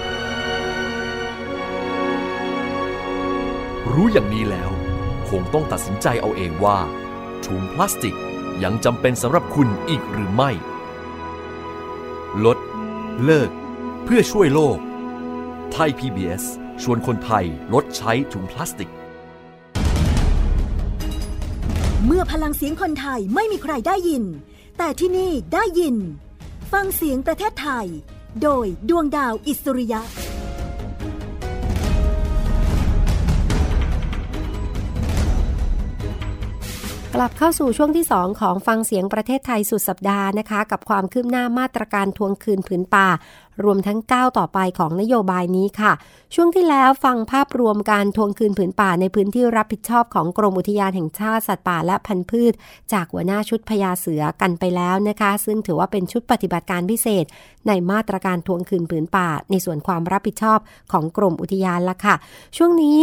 รู้อย่างนี้แล้วคงต้องตัดสินใจเอาเองว่าถุงพลาสติกยังจำเป็นสำหรับคุณอีกหรือไม่ลดเลิกเพื่อช่วยโลกไทย PBS ชวนคนไทยลดใช้ถุงพลาสติกเมื่อพลังเสียงคนไทยไม่มีใครได้ยินแต่ที่นี่ได้ยินฟังเสียงประเทศไทยโดยดวงดาวอิสริยะกลับเข้าสู่ช่วงที่2ของฟังเสียงประเทศไทยสุดสัปดาห์นะคะกับความคืบหน้ามาตรการทวงคืนผืนป่ารวมทั้งก้าวต่อไปของนโยบายนี้ค่ะช่วงที่แล้วฟังภาพรวมการทวงคืนผืนป่าในพื้นที่รับผิดชอบของกรมอุทยานแห่งชาติสัตว์ป่าและพันธุ์พืชจากหัวหน้าชุดพญาเสือกันไปแล้วนะคะซึ่งถือว่าเป็นชุดปฏิบัติการพิเศษในมาตรการทวงคืนผืนป่าในส่วนความรับผิดชอบของกรมอุทยานละค่ะช่วงนี้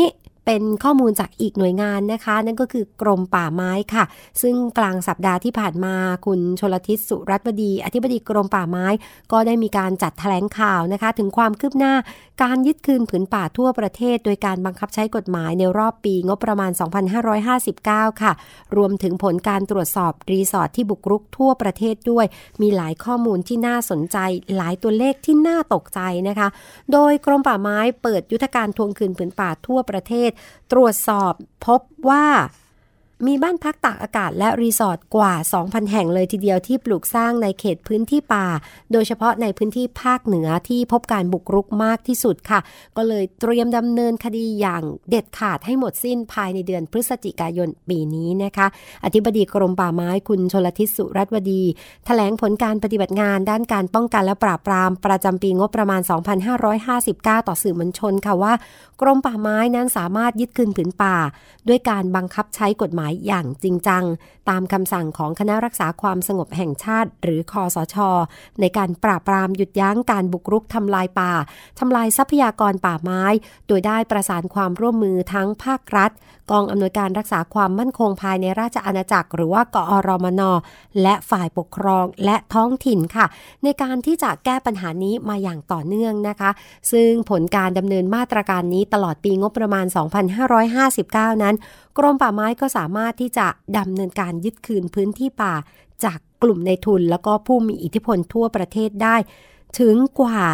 เป็นข้อมูลจากอีกหน่วยงานนะคะนั่นก็คือกรมป่าไม้ค่ะซึ่งกลางสัปดาห์ที่ผ่านมาคุณชลทิศสุรัตน์วดีอธิบดีกรมป่าไม้ก็ได้มีการจัดแถลงข่าวนะคะถึงความคืบหน้าการยึดคืนผืนป่าทั่วประเทศโดยการบังคับใช้กฎหมายในรอบปีงบประมาณ 2559 ค่ะรวมถึงผลการตรวจสอบรีสอร์ทที่บุกรุกทั่วประเทศด้วยมีหลายข้อมูลที่น่าสนใจหลายตัวเลขที่น่าตกใจนะคะโดยกรมป่าไม้เปิดยุทธการทวงคืนผืนป่าทั่วประเทศตรวจสอบพบว่ามีบ้านพักตากอากาศและรีสอร์ทกว่า 2,000 แห่งเลยทีเดียวที่ปลูกสร้างในเขตพื้นที่ป่าโดยเฉพาะในพื้นที่ภาคเหนือที่พบการบุกรุกมากที่สุดค่ะก็เลยเตรียมดำเนินคดีอย่างเด็ดขาดให้หมดสิ้นภายในเดือนพฤศจิกายนปีนี้นะคะอธิบดีกรมป่าไม้คุณชลทิศสุรัตน์วดีแถลงผลการปฏิบัติงานด้านการป้องกันและปราบปรามประจำปีงบประมาณ 2559 ต่อสื่อมวลชนค่ะว่ากรมป่าไม้นั้นสามารถยึดคืนผืนป่าด้วยการบังคับใช้กฎหมายอย่างจริงจังตามคำสั่งของคณะรักษาความสงบแห่งชาติหรือคสช.ในการปราบปรามหยุดยั้งการบุกรุกทำลายป่าทำลายทรัพยากรป่าไม้โดยได้ประสานความร่วมมือทั้งภาครัฐกองอำนวยการรักษาความมั่นคงภายในราชอาณาจักรหรือว่ากอรมน.และฝ่ายปกครองและท้องถิ่นค่ะในการที่จะแก้ปัญหานี้มาอย่างต่อเนื่องนะคะซึ่งผลการดำเนินมาตรการนี้ตลอดปีงบประมาณ 2559 นั้นกรมป่าไม้ก็สามารถที่จะดำเนินการยึดคืนพื้นที่ป่าจากกลุ่มในทุนแล้วก็ผู้มีอิทธิพลทั่วประเทศได้ถึงกว่า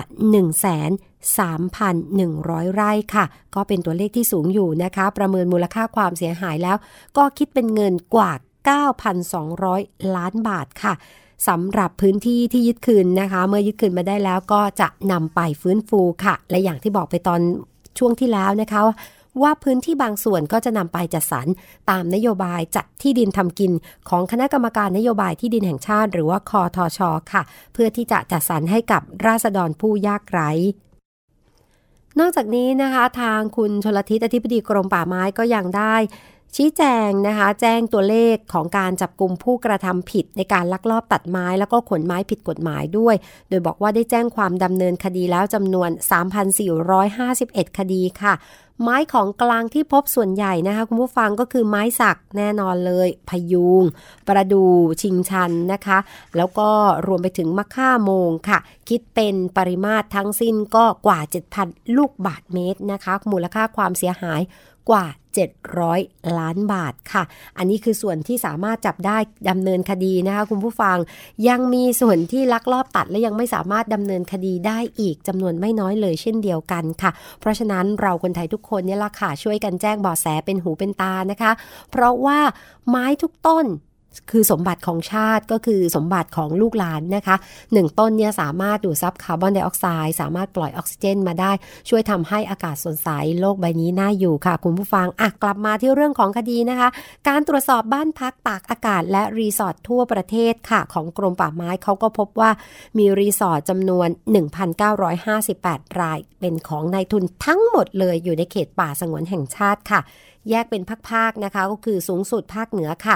1,3,100 ไร่ค่ะก็เป็นตัวเลขที่สูงอยู่นะคะประเมินมูลค่าความเสียหายแล้วก็คิดเป็นเงินกว่า 9,200 ล้านบาทค่ะสำหรับพื้นที่ที่ยึดคืนนะคะเมื่อยึดคืนมาได้แล้วก็จะนำไปฟื้นฟูค่ะและอย่างที่บอกไปตอนช่วงที่แล้วนะคะว่าพื้นที่บางส่วนก็จะนำไปจัดสรรตามนโยบายจัดที่ดินทำกินของคณะกรรมการนโยบายที่ดินแห่งชาติหรือว่าคทช.ค่ะเพื่อที่จะจัดสรรให้กับราษฎรผู้ยากไร้นอกจากนี้นะคะทางคุณชลทิศอธิบดีกรมป่าไม้ก็ยังได้ชี้แจงนะคะแจ้งตัวเลขของการจับกุมผู้กระทำผิดในการลักลอบตัดไม้แล้วก็ขนไม้ผิดกฎหมายด้วยโดยบอกว่าได้แจ้งความดำเนินคดีแล้วจำนวน 3,451 คดีค่ะไม้ของกลางที่พบส่วนใหญ่นะคะคุณผู้ฟังก็คือไม้สักแน่นอนเลยพยุงประดู่ชิงชันนะคะแล้วก็รวมไปถึงมะค่าโมงค่ะคิดเป็นปริมาตรทั้งสิ้นก็กว่า 7,000 ลูกบาศก์เมตรนะคะมูลค่าความเสียหายกว่า700 ล้านบาทค่ะอันนี้คือส่วนที่สามารถจับได้ดำเนินคดีนะคะคุณผู้ฟังยังมีส่วนที่ลักลอบตัดและยังไม่สามารถดำเนินคดีได้อีกจำนวนไม่น้อยเลยเช่นเดียวกันค่ะเพราะฉะนั้นเราคนไทยทุกคนเนี่ยล่ะค่ะช่วยกันแจ้งเบาะแสเป็นหูเป็นตานะคะเพราะว่าไม้ทุกต้นคือสมบัติของชาติก็คือสมบัติของลูกหลานนะคะ1ต้นเนี่ยสามารถดูดซับคาร์บอนไดออกไซด์สามารถปล่อยออกซิเจนมาได้ช่วยทำให้อากาศสดใสโลกใบนี้น่าอยู่ค่ะคุณผู้ฟังกลับมาที่เรื่องของคดีนะคะการตรวจสอบบ้านพักตากอากาศและรีสอร์ททั่วประเทศค่ะของกรมป่าไม้เขาก็พบว่ามีรีสอร์ทจำนวน 1,958 รายเป็นของนายทุนทั้งหมดเลยอยู่ในเขตป่าสงวนแห่งชาติค่ะแยกเป็นภาคๆนะคะก็คือสูงสุดภาคเหนือค่ะ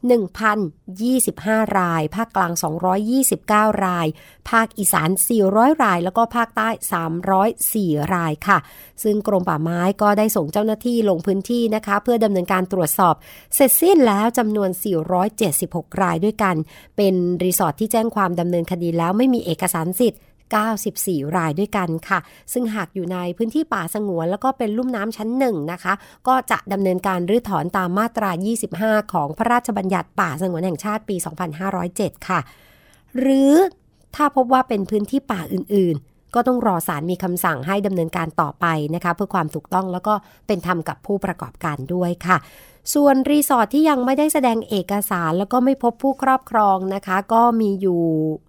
1,025 รายภาคกลาง229รายภาคอีสาน400รายแล้วก็ภาคใต้304รายค่ะซึ่งกรมป่าไม้ก็ได้ส่งเจ้าหน้าที่ลงพื้นที่นะคะเพื่อดำเนินการตรวจสอบเสร็จสิ้นแล้วจำนวน476รายด้วยกันเป็นรีสอร์ทที่แจ้งความดำเนินคดีแล้วไม่มีเอกสารสิทธิ์94รายด้วยกันค่ะซึ่งหากอยู่ในพื้นที่ป่าสงวนแล้วก็เป็นลุ่มน้ำชั้น1นะคะก็จะดำเนินการรื้อถอนตามมาตรา25ของพระราชบัญญัติป่าสงวนแห่งชาติปี 2507 ค่ะหรือถ้าพบว่าเป็นพื้นที่ป่าอื่นๆก็ต้องรอศาลมีคำสั่งให้ดำเนินการต่อไปนะคะเพื่อความถูกต้องแล้วก็เป็นธรรมกับผู้ประกอบการด้วยค่ะส่วนรีสอร์ทที่ยังไม่ได้แสดงเอกสารแล้วก็ไม่พบผู้ครอบครองนะคะก็มีอยู่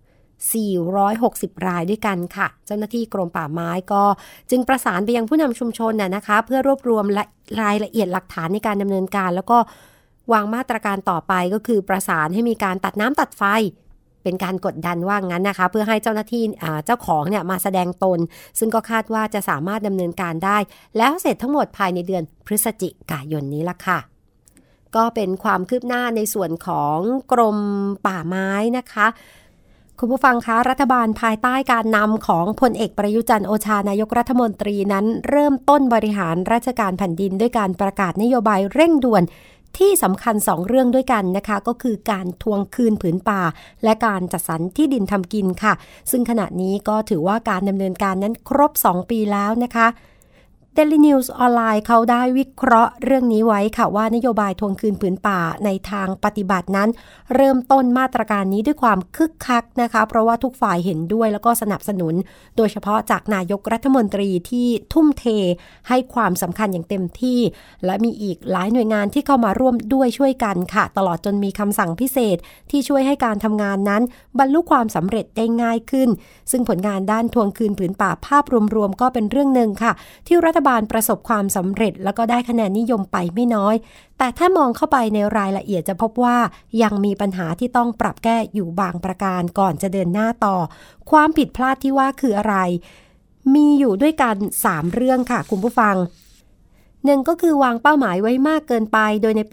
460รายด้วยกันค่ะเจ้าหน้าที่กรมป่าไม้ก็จึงประสานไปยังผู้นำชุมชนนะคะเพื่อรวบรวมรายละเอียดหลักฐานในการดำเนินการแล้วก็วางมาตรการต่อไปก็คือประสานให้มีการตัดน้ำตัดไฟเป็นการกดดันว่างั้นนะคะเพื่อให้เจ้าหน้าที่เจ้าของเนี่ยมาแสดงตนซึ่งก็คาดว่าจะสามารถดำเนินการได้แล้วเสร็จทั้งหมดภายในเดือนพฤศจิกายนนี้ละค่ะก็เป็นความคืบหน้าในส่วนของกรมป่าไม้นะคะคุณผู้ฟังคะรัฐบาลภายใต้การนำของพลเอกประยุทธ์จันทร์โอชานายกรัฐมนตรีนั้นเริ่มต้นบริหารราชการแผ่นดินด้วยการประกาศนโยบายเร่งด่วนที่สำคัญ2เรื่องด้วยกันนะคะก็คือการทวงคืนผืนป่าและการจัดสรรที่ดินทำกินค่ะซึ่งขณะนี้ก็ถือว่าการดำเนินการนั้นครบ2ปีแล้วนะคะDaily News ออนไลน์เขาได้วิเคราะห์เรื่องนี้ไว้ค่ะว่านโยบายทวงคืนผืนป่าในทางปฏิบัตินั้นเริ่มต้นมาตรการนี้ด้วยความคึกคักนะคะเพราะว่าทุกฝ่ายเห็นด้วยแล้วก็สนับสนุนโดยเฉพาะจากนายกรัฐมนตรีที่ทุ่มเทให้ความสำคัญอย่างเต็มที่และมีอีกหลายหน่วยงานที่เข้ามาร่วมด้วยช่วยกันค่ะตลอดจนมีคำสั่งพิเศษที่ช่วยให้การทำงานนั้นบรรลุความสำเร็จได้ง่ายขึ้นซึ่งผลงานด้านทวงคืนผืนป่าภาพรวมๆก็เป็นเรื่องนึงค่ะที่รัฐบาลประสบความสำเร็จแล้วก็ได้คะแนนนิยมไปไม่น้อยแต่ถ้ามองเข้าไปในรายละเอียดจะพบว่ายังมีปัญหาที่ต้องปรับแก้อยู่บางประการก่อนจะเดินหน้าต่อความผิดพลาดที่ว่าคืออะไรมีอยู่ด้วยกัน3เรื่องค่ะคุณผู้ฟังหนึ่งก็คือวางเป้าหมายไว้มากเกินไปโดยในปี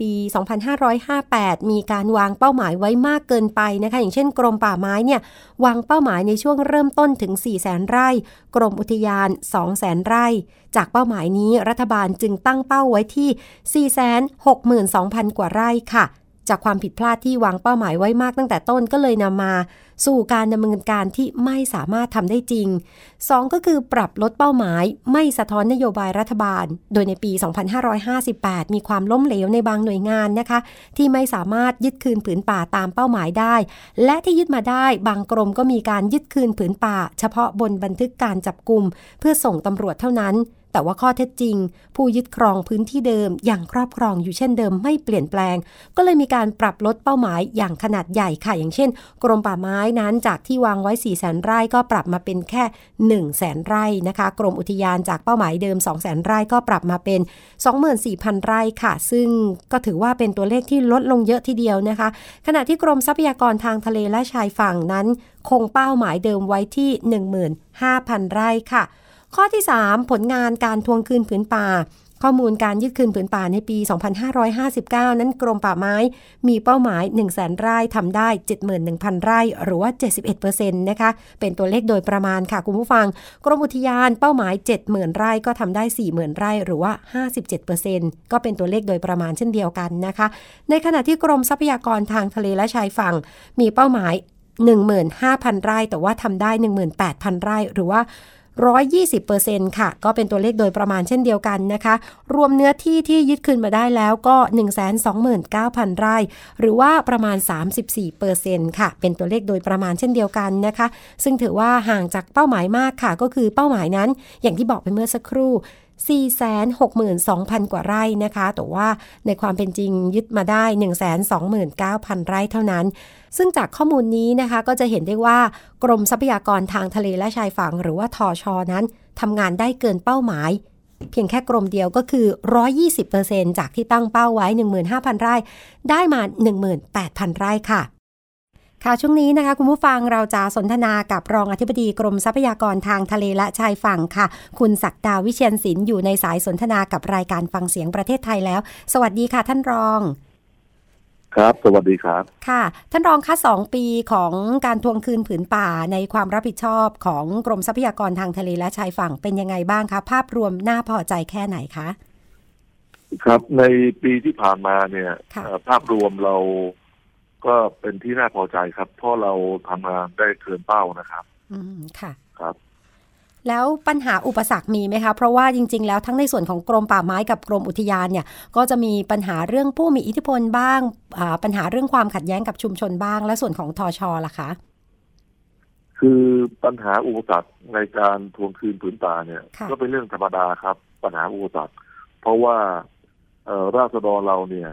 2558 มีการวางเป้าหมายไว้มากเกินไปนะคะอย่างเช่นกรมป่าไม้เนี่ยวางเป้าหมายในช่วงเริ่มต้นถึง 400,000 ไร่กรมอุทยาน 200,000 ไร่จากเป้าหมายนี้รัฐบาลจึงตั้งเป้าไว้ที่ 462,000 กว่าไร่ค่ะจากความผิดพลาดที่วางเป้าหมายไว้มากตั้งแต่ต้นก็เลยนำมาสู่การดำเนินการที่ไม่สามารถทำได้จริง2ก็คือปรับลดเป้าหมายไม่สะท้อนนโยบายรัฐบาลโดยในปี 2558 มีความล้มเหลวในบางหน่วยงานนะคะที่ไม่สามารถยึดคืนผืนป่าตามเป้าหมายได้และที่ยึดมาได้บางกรมก็มีการยึดคืนผืนป่าเฉพาะบนบันทึกการจับกุมเพื่อส่งตำรวจเท่านั้นแต่ว่าข้อเท็จจริงผู้ยึดครองพื้นที่เดิมอย่างครอบครองอยู่เช่นเดิมไม่เปลี่ยนแปลงก็เลยมีการปรับลดเป้าหมายอย่างขนาดใหญ่ค่ะอย่างเช่นกรมป่าไม้นั้นจากที่วางไว้ 400,000 ไร่ก็ปรับมาเป็นแค่ 100,000 ไร่นะคะกรมอุทยานจากเป้าหมายเดิม 200,000 ไร่ก็ปรับมาเป็น 24,000 ไร่ค่ะซึ่งก็ถือว่าเป็นตัวเลขที่ลดลงเยอะทีเดียวนะคะขณะที่กรมทรัพยากรทางทะเลและชายฝั่งนั้นคงเป้าหมายเดิมไว้ที่ 15,000 ไร่ค่ะข้อที่3ผลงานการทวงคืนผืนป่าข้อมูลการยึดคืนผืนป่าในปี 2559 นั้นกรมป่าไม้มีเป้าหมาย 100,000 ไร่ทำได้ 71,000 ไร่หรือว่า 71% นะคะเป็นตัวเลขโดยประมาณค่ะคุณผู้ฟังกรมอุทยานเป้าหมาย 70,000 ไร่ก็ทำได้ 40,000 ไร่หรือว่า 57% ก็เป็นตัวเลขโดยประมาณเช่นเดียวกันนะคะในขณะที่กรมทรัพยากรทางทะเลและชายฝั่งมีเป้าหมาย 15,000 ไร่แต่ว่าทำได้ 18,000 ไร่หรือว่า120% ค่ะก็เป็นตัวเลขโดยประมาณเช่นเดียวกันนะคะรวมเนื้อที่ที่ยึดคืนมาได้แล้วก็ 129,000 ไร่หรือว่าประมาณ 34% ค่ะเป็นตัวเลขโดยประมาณเช่นเดียวกันนะคะซึ่งถือว่าห่างจากเป้าหมายมากค่ะก็คือเป้าหมายนั้นอย่างที่บอกไปเมื่อสักครู่ 462,000 กว่าไร่นะคะแต่ว่าในความเป็นจริงยึดมาได้ 129,000 ไร่เท่านั้นซึ่งจากข้อมูลนี้นะคะก็จะเห็นได้ว่ากรมทรัพยากรทางทะเลและชายฝั่งหรือว่าทช.นั้นทำงานได้เกินเป้าหมายเพียงแค่กรมเดียวก็คือ 120% จากที่ตั้งเป้าไว้ 15,000 ไร่ได้มา 18,000 ไร่ค่ะค่ะช่วงนี้นะคะคุณผู้ฟังเราจะสนทนากับรองอธิบดีกรมทรัพยากรทางทะเลและชายฝั่งค่ะคุณศักดาวิเชียรศิลป์อยู่ในสายสนทนากับรายการฟังเสียงประเทศไทยแล้วสวัสดีค่ะท่านรองครับสวัสดีครับค่ะท่านรองคะ2ปีของการทวงคืนผืนป่าในความรับผิดชอบของกรมทรัพยากรทางทะเลและชายฝั่งเป็นยังไงบ้างคะภาพรวมน่าพอใจแค่ไหนคะครับในปีที่ผ่านมาเนี่ยภาพรวมเราก็เป็นที่น่าพอใจครับเพราะเราทำงานได้เกินเป้านะครับค่ะครับแล้วปัญหาอุปสรรคมีไหมคะเพราะว่าจริงๆแล้วทั้งในส่วนของกรมป่าไม้กับกรมอุทยานเนี่ยก็จะมีปัญหาเรื่องผู้มีอิทธิพลบ้างปัญหาเรื่องความขัดแย้งกับชุมชนบ้างและส่วนของทช.ล่ะคะคือปัญหาอุปสรรคในการทวงคืนผืนป่าเนี่ยก็เป็นเรื่องธรรมดาครับปัญหาอุปสรรคเพราะว่าราษฎรเราเนี่ย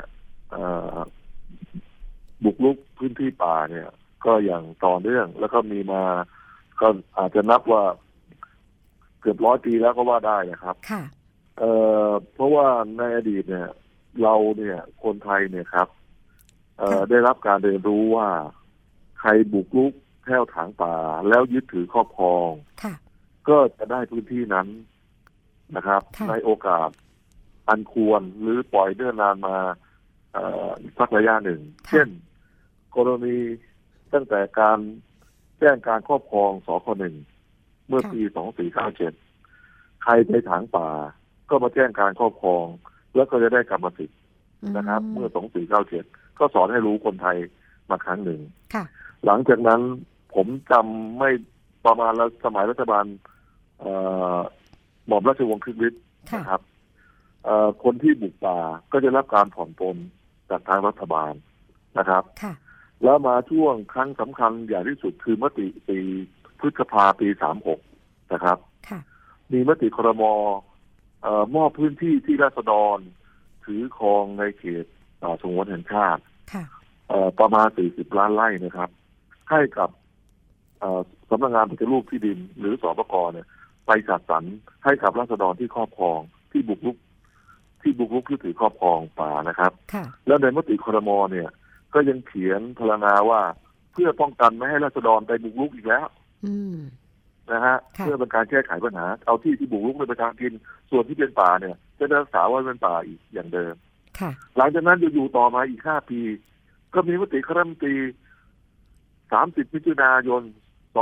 บุกรุกพื้นที่ป่าเนี่ยก็อย่างต่อเนื่องแล้วก็มีมาก็อาจจะนับว่าเกือบ100 ปีแล้วก็ว่าได้นะครับค่ะเพราะว่าในอดีตเนี่ยเราเนี่ยคนไทยเนี่ยครับได้รับการเรียนรู้ว่าใครบุกรุกแผ่วถางป่าแล้วยึดถือครอบครองก็จะได้พื้นที่นั้นนะครับในโอกาสอันควรหรือปล่อยเนิ่นนานมาสักระยะหนึ่งเช่นกรณีตั้งแต่การแจ้งการครอบครองสค.1เมื่อปี2497ใครไปถางป่าก็มาแจ้งการครอบครองแล้วก็จะได้กรรมสิทธิ์นะครับเมื่อ2497ก็สอนให้รู้คนไทยมาครั้งหนึ่งหลังจากนั้นผมจำไม่ประมาณแล้วสมัยรัฐบาลหม่อมราชวงศ์คึกฤทธิ์นะครับคนที่บุกป่าก็จะรับการผ่อนปลนจากทางรัฐบาลนะครับแล้วมาช่วงครั้งสำคัญอย่างที่สุดคือมติปีพฤษภาปี36นะครับมีมติครม.มอบพื้นที่ที่ราษฎรถือครองในเขตป่าสงวนแห่งชาติประมาณ40 ล้านไร่นะครับให้กับสำนักงานปฏิรูปที่ดินหรือสปก.เนี่ยไปจัดสรรให้กับราษฎรที่ครอบครองที่บุกรุกที่ถือครอบครองป่านะครับแล้วในมติครม.เนี่ยก็ยังเขียนพรรณนาว่าเพื่อป้องกันไม่ให้ราษฎรไปบุกรุกอีกแล้วนะฮะเพื่อเป็นการแก้ไขปัญหาเอาที่บุกรุกไปทำกินส่วนที่เป็นป่าเนี่ยจะรักษาไว้เป็นป่าอีกอย่างเดิมหลังจากนั้นอยู่ต่อมาอีก5 ปีก็มีมติคณะรัฐมนตรี30 มิถุนายน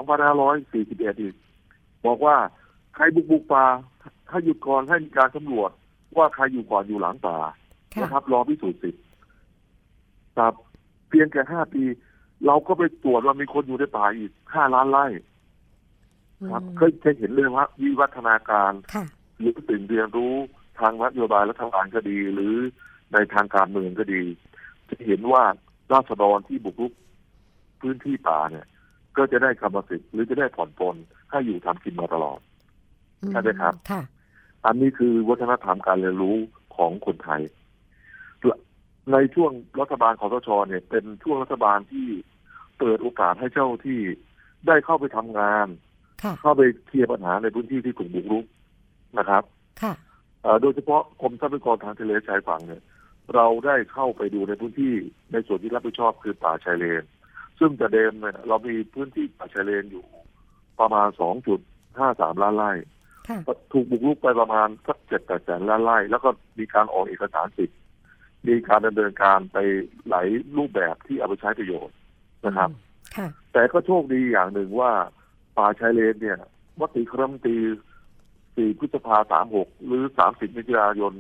2541อีกบอกว่าใครบุกป่าให้หยุดก่อนให้มีการสำรวจว่าใครอยู่ก่อนอยู่หลังป่านะครับรอพิสูจน์สิทธิ์ครับเพียงแค่5 ปีเราก็ไปตรวจว่ามีคนอยู่ในป่าอีก5 ล้านไร่ครับเคยเห็นเลยว่าวิวัฒนาการหรือตื่นเรียนรู้ทางนโยบายรัฐบาลก็ดีหรือในทางการเมืองก็ดีจะเห็นว่าราษฎรที่บุกรุกพื้นที่ป่าเนี่ยก็จะได้กรรมสิทธิ์หรือจะได้ผ่อนปลนให้อยู่ทำกินมาตลอดใช่ไหมครับอันนี้คือวัฒนธรรมการเรียนรู้ของคนไทยในช่วงรัฐบาลคสช.เนี่ยเป็นช่วงรัฐบาลที่เปิดโอกาสให้เจ้าที่ได้เข้าไปทำงานเข้าไปเคลียร์ปัญหาในพื้นที่ที่ถูกบุกรุกนะครับโดยเฉพาะกรมทรัพยากรทางทะเลชายฝั่งเนี่ยเราได้เข้าไปดูในพื้นที่ในส่วนที่รับผิดชอบคือป่าชายเลนซึ่งแต่เดิมเนี่ยเรามีพื้นที่ป่าชายเลนอยู่ประมาณ 2.53 ล้านไร่ถูกบุกรุกไปประมาณสัก 7-8 แสนล้านไร่แล้วก็มีการออกเอกสารสิทธิ์มีการดำเนินการไปหลายรูปแบบที่เอาไปใช้ประโยชน์นะครับแต่ก็โชคดีอย่างหนึ่งว่าป่าชายเลนเนี่ยมติคณะรัฐมนตรี4 พฤษภาคม 36หรือ30 มิถุนายน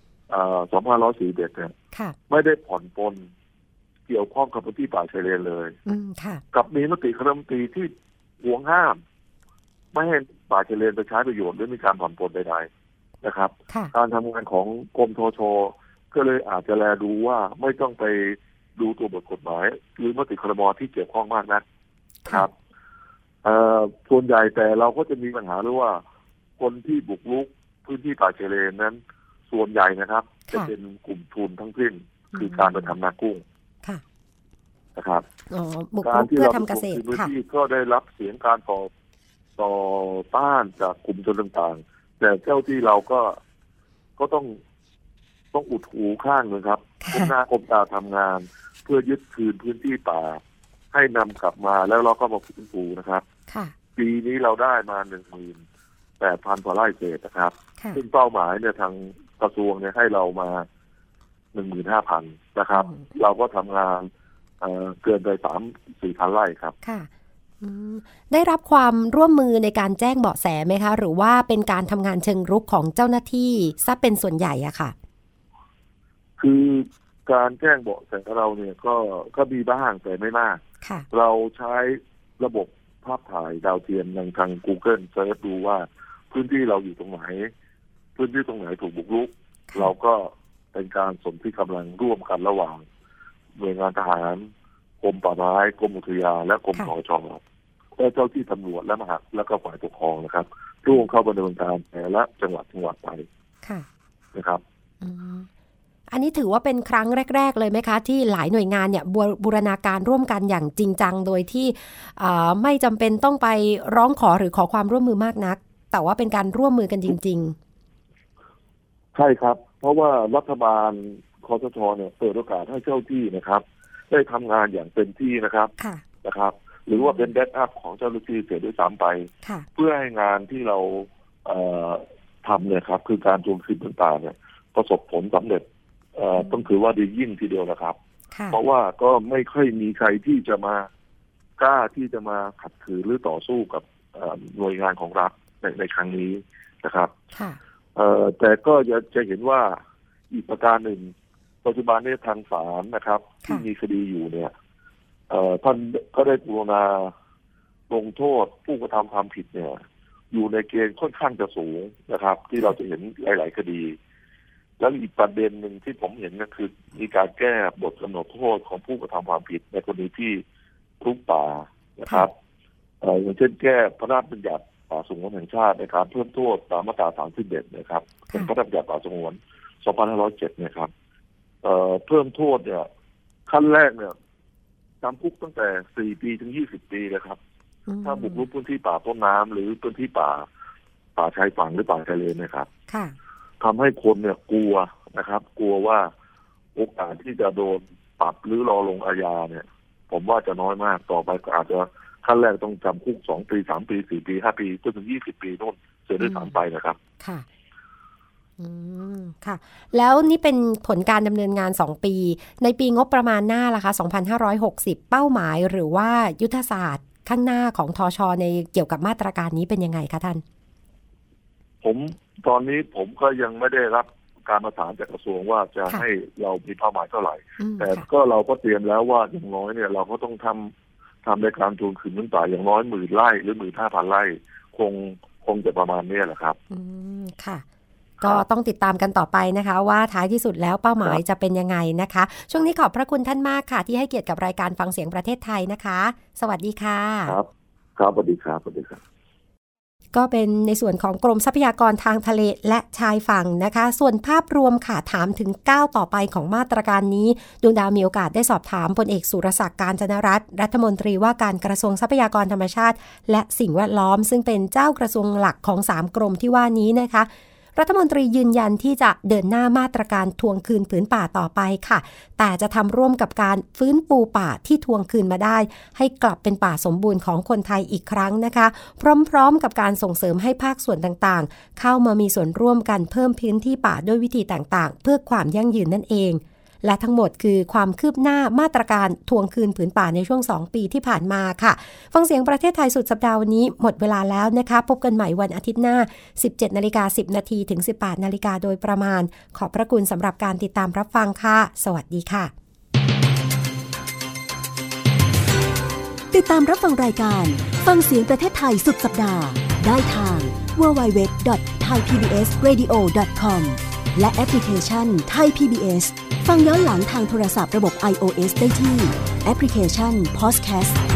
2541เนี่ยไม่ได้ผ่อนปลนเกี่ยวข้องกับพื้นที่ป่าชายเลนเลยกับมีมติคณะรัฐมนตรีที่ห่วงห้ามไม่ให้ป่าชายเลนไปใช้ประโยชน์หรือมีการผ่อนปลนใดๆนะครับการทำงานของกรมทช.ก็เลยอาจจะแลดูว่าไม่ต้องไปดูตัวบทกฎหมายหรือมติครม.ที่เกี่ยวข้องมากนักครับส่วนใหญ่แต่เราก็จะมีปัญหาด้วยว่าคนที่บุกรุกพื้นที่ป่าชายเลนนั้นส่วนใหญ่นะครับจะเป็นกลุ่มทุนทั้งสิ้นคือการไปทำนากุ้งนะครับการที่เราบุกรุกพื้นที่ก็ได้รับเสียงการต่อต้านจากกลุ่มชนต่างๆแต่เจ้าที่เราก็ต้องอุดหูข้างนึงครับก้มหน้าก้มตาทำงานเพื่อยึดคืนพื้นที่ป่าให้นำกลับมาแล้วเราก็มาฟื้นฟูนะครับปีนี้เราได้มา 18,000 กว่าไร่เศษนะครับซึ่งเป้าหมายเนี่ยทางกระทรวงเนี่ยให้เรามา 15,000 นะครับเราก็ทำงานเกินไป 3-4,000 ไร่ครับได้รับความร่วมมือในการแจ้งเบาะแสไหมคะหรือว่าเป็นการทำงานเชิงรุกของเจ้าหน้าที่ซะเป็นส่วนใหญ่อะค่ะคือการแจ้งเบาะแสเราเนี่ยก็มีบ้างแต่ไม่มากเราใช้ระบบภาพถ่ายดาวเทียมทาง Google เซิร์ชดูว่าพื้นที่เราอยู่ตรงไหนพื้นที่ตรงไหนถูกบุกรุกเราก็เป็นการสนที่กำลังร่วมกันระหว่างหน่วยงานทหารกรมป่าไม้กรมอุทยานและกรมทช.และเจ้าที่ตำรวจและมหาและก็ฝ่ายปกครองนะครับร่วมเข้าดำเนินการแต่ละจังหวัดไปนะครับอันนี้ถือว่าเป็นครั้งแรกๆเลยไหมคะที่หลายหน่วยงานเนี่ยบูรณาการร่วมกันอย่างจริงจังโดยที่ไม่จำเป็นต้องไปร้องขอหรือขอความร่วมมือมากนักแต่ว่าเป็นการร่วมมือกันจริงๆใช่ครับเพราะว่ารัฐบาลคสช.เนี่ยเปิดโอกาสให้เจ้าที่นะครับได้ทำงานอย่างเต็มที่นะครับหรือว่าเป็นแบ็กอัพของเจ้าหน้าที่เสียด้วยซ้ำไปเพื่อให้งานที่เราทำเนี่ยครับคือการทวงคืนต่างๆเนี่ยประสบผลสำเร็จต้องถือว่าดียิ่งทีเดียวนะครับเพราะว่าก็ไม่ค่อยมีใครที่จะมากล้าที่จะมาขัดขืนหรือต่อสู้กับหน่วยงานของรัฐในครั้งนี้นะครับแต่ก็จะเห็นว่าอีกประการหนึ่งปัจจุบันนี้ทางศาลนะครับที่มีคดีอยู่เนี่ยท่านก็ได้กรุณาลงโทษผู้กระทำความผิดเนี่ยอยู่ในเกณฑ์ค่อนข้างจะสูงนะครับ ที่เราจะเห็นหลายๆคดีแล้วอีกประเด็นหนึ่งที่ผมเห็นก็คือมีการแก้บทกำหนดโทษของผู้กระทำความผิดในกรณีที่ทุบป่านะครับอย่างเช่นแก้พระราชบัญญัติป่าสงวนแห่งชาติในการเพิ่มโทษตามมาตรา31นะครับเป็นพระราชบัญญัติป่าสงวน2507นะครับเพิ่มโทษเนี่ยขั้นแรกเนี่ยจำคุกตั้งแต่4 ปีถึง20 ปีนะครับถ้าบุกรุกพื้นที่ป่าต้นน้ำหรือพื้นที่ป่าชายฝั่งหรือป่าชายเลนนะครับทำให้คนเนี่ยกลัวนะครับกลัวว่าโอกาสที่จะโดนปรับหรือรอลงอาญาเนี่ยผมว่าจะน้อยมากต่อไปก็อาจจะขั้นแรกต้องจำคุก2 ปี 3 ปี 4 ปี 5 ปีจนถึง20 ปีโน่นเสียด้วยซ้ำไปนะครับค่ะค่ะแล้วนี่เป็นผลการดำเนินงาน2 ปีในปีงบประมาณหน้าล่ะคะ2560เป้าหมายหรือว่ายุทธศาสตร์ข้างหน้าของทช.ในเกี่ยวกับมาตรการนี้เป็นยังไงคะท่านตอนนี้ผมก็ยังไม่ได้รับการประสานจากกระทรวงว่าจะให้เรามีเป้าหมายเท่าไหร่แต่ก็เราก็เตรียมแล้วว่าอย่างน้อยเนี่ยเราก็ต้องทำในการทวงคืนพื้นป่าอย่างน้อย10,000 ไร่หรือ 15,000 ไร่คงจะประมาณนี้แหละครับค่ะก็ต้องติดตามกันต่อไปนะคะว่าท้ายที่สุดแล้วเป้าหมายจะเป็นยังไงนะคะช่วงนี้ขอบพระคุณท่านมากค่ะที่ให้เกียรติกับรายการฟังเสียงประเทศไทยนะคะสวัสดีค่ะครับสวัสดีครับก็เป็นในส่วนของกรมทรัพยากรทางทะเลและชายฝั่งนะคะส่วนภาพรวมค่ะถามถึงก้าวต่อไปของมาตรการนี้ดวงดาวมีโอกาสได้สอบถามพลเอกสุรศักดิ์ กาญจนรัตน์รัฐมนตรีว่าการกระทรวงทรัพยากรธรรมชาติและสิ่งแวดล้อมซึ่งเป็นเจ้ากระทรวงหลักของ3กรมที่ว่านี้นะคะรัฐมนตรียืนยันที่จะเดินหน้ามาตรการทวงคืนผืนป่าต่อไปค่ะแต่จะทำร่วมกับการฟื้นฟูป่าที่ทวงคืนมาได้ให้กลับเป็นป่าสมบูรณ์ของคนไทยอีกครั้งนะคะพร้อมๆกับการส่งเสริมให้ภาคส่วนต่างๆเข้ามามีส่วนร่วมกันเพิ่มพื้นที่ป่าด้วยวิธีต่างๆเพื่อความยั่งยืนนั่นเองและทั้งหมดคือความคืบหน้ามาตรการทวงคืนผืนป่าในช่วง2 ปีที่ผ่านมาค่ะฟังเสียงประเทศไทยสุดสัปดาห์วันนี้หมดเวลาแล้วนะคะพบกันใหม่วันอาทิตย์หน้า 17:10 น.ถึง 18:00 น.โดยประมาณขอบพระคุณสำหรับการติดตามรับฟังค่ะสวัสดีค่ะติดตามรับฟังรายการฟังเสียงประเทศไทยสุดสัปดาห์ได้ทาง www.thaipbsradio.com และแอปพลิเคชัน Thai PBS ฟังย้อนหลังทางโทรศัพท์ระบบ iOS ได้ที่แอปพลิเคชัน Podcast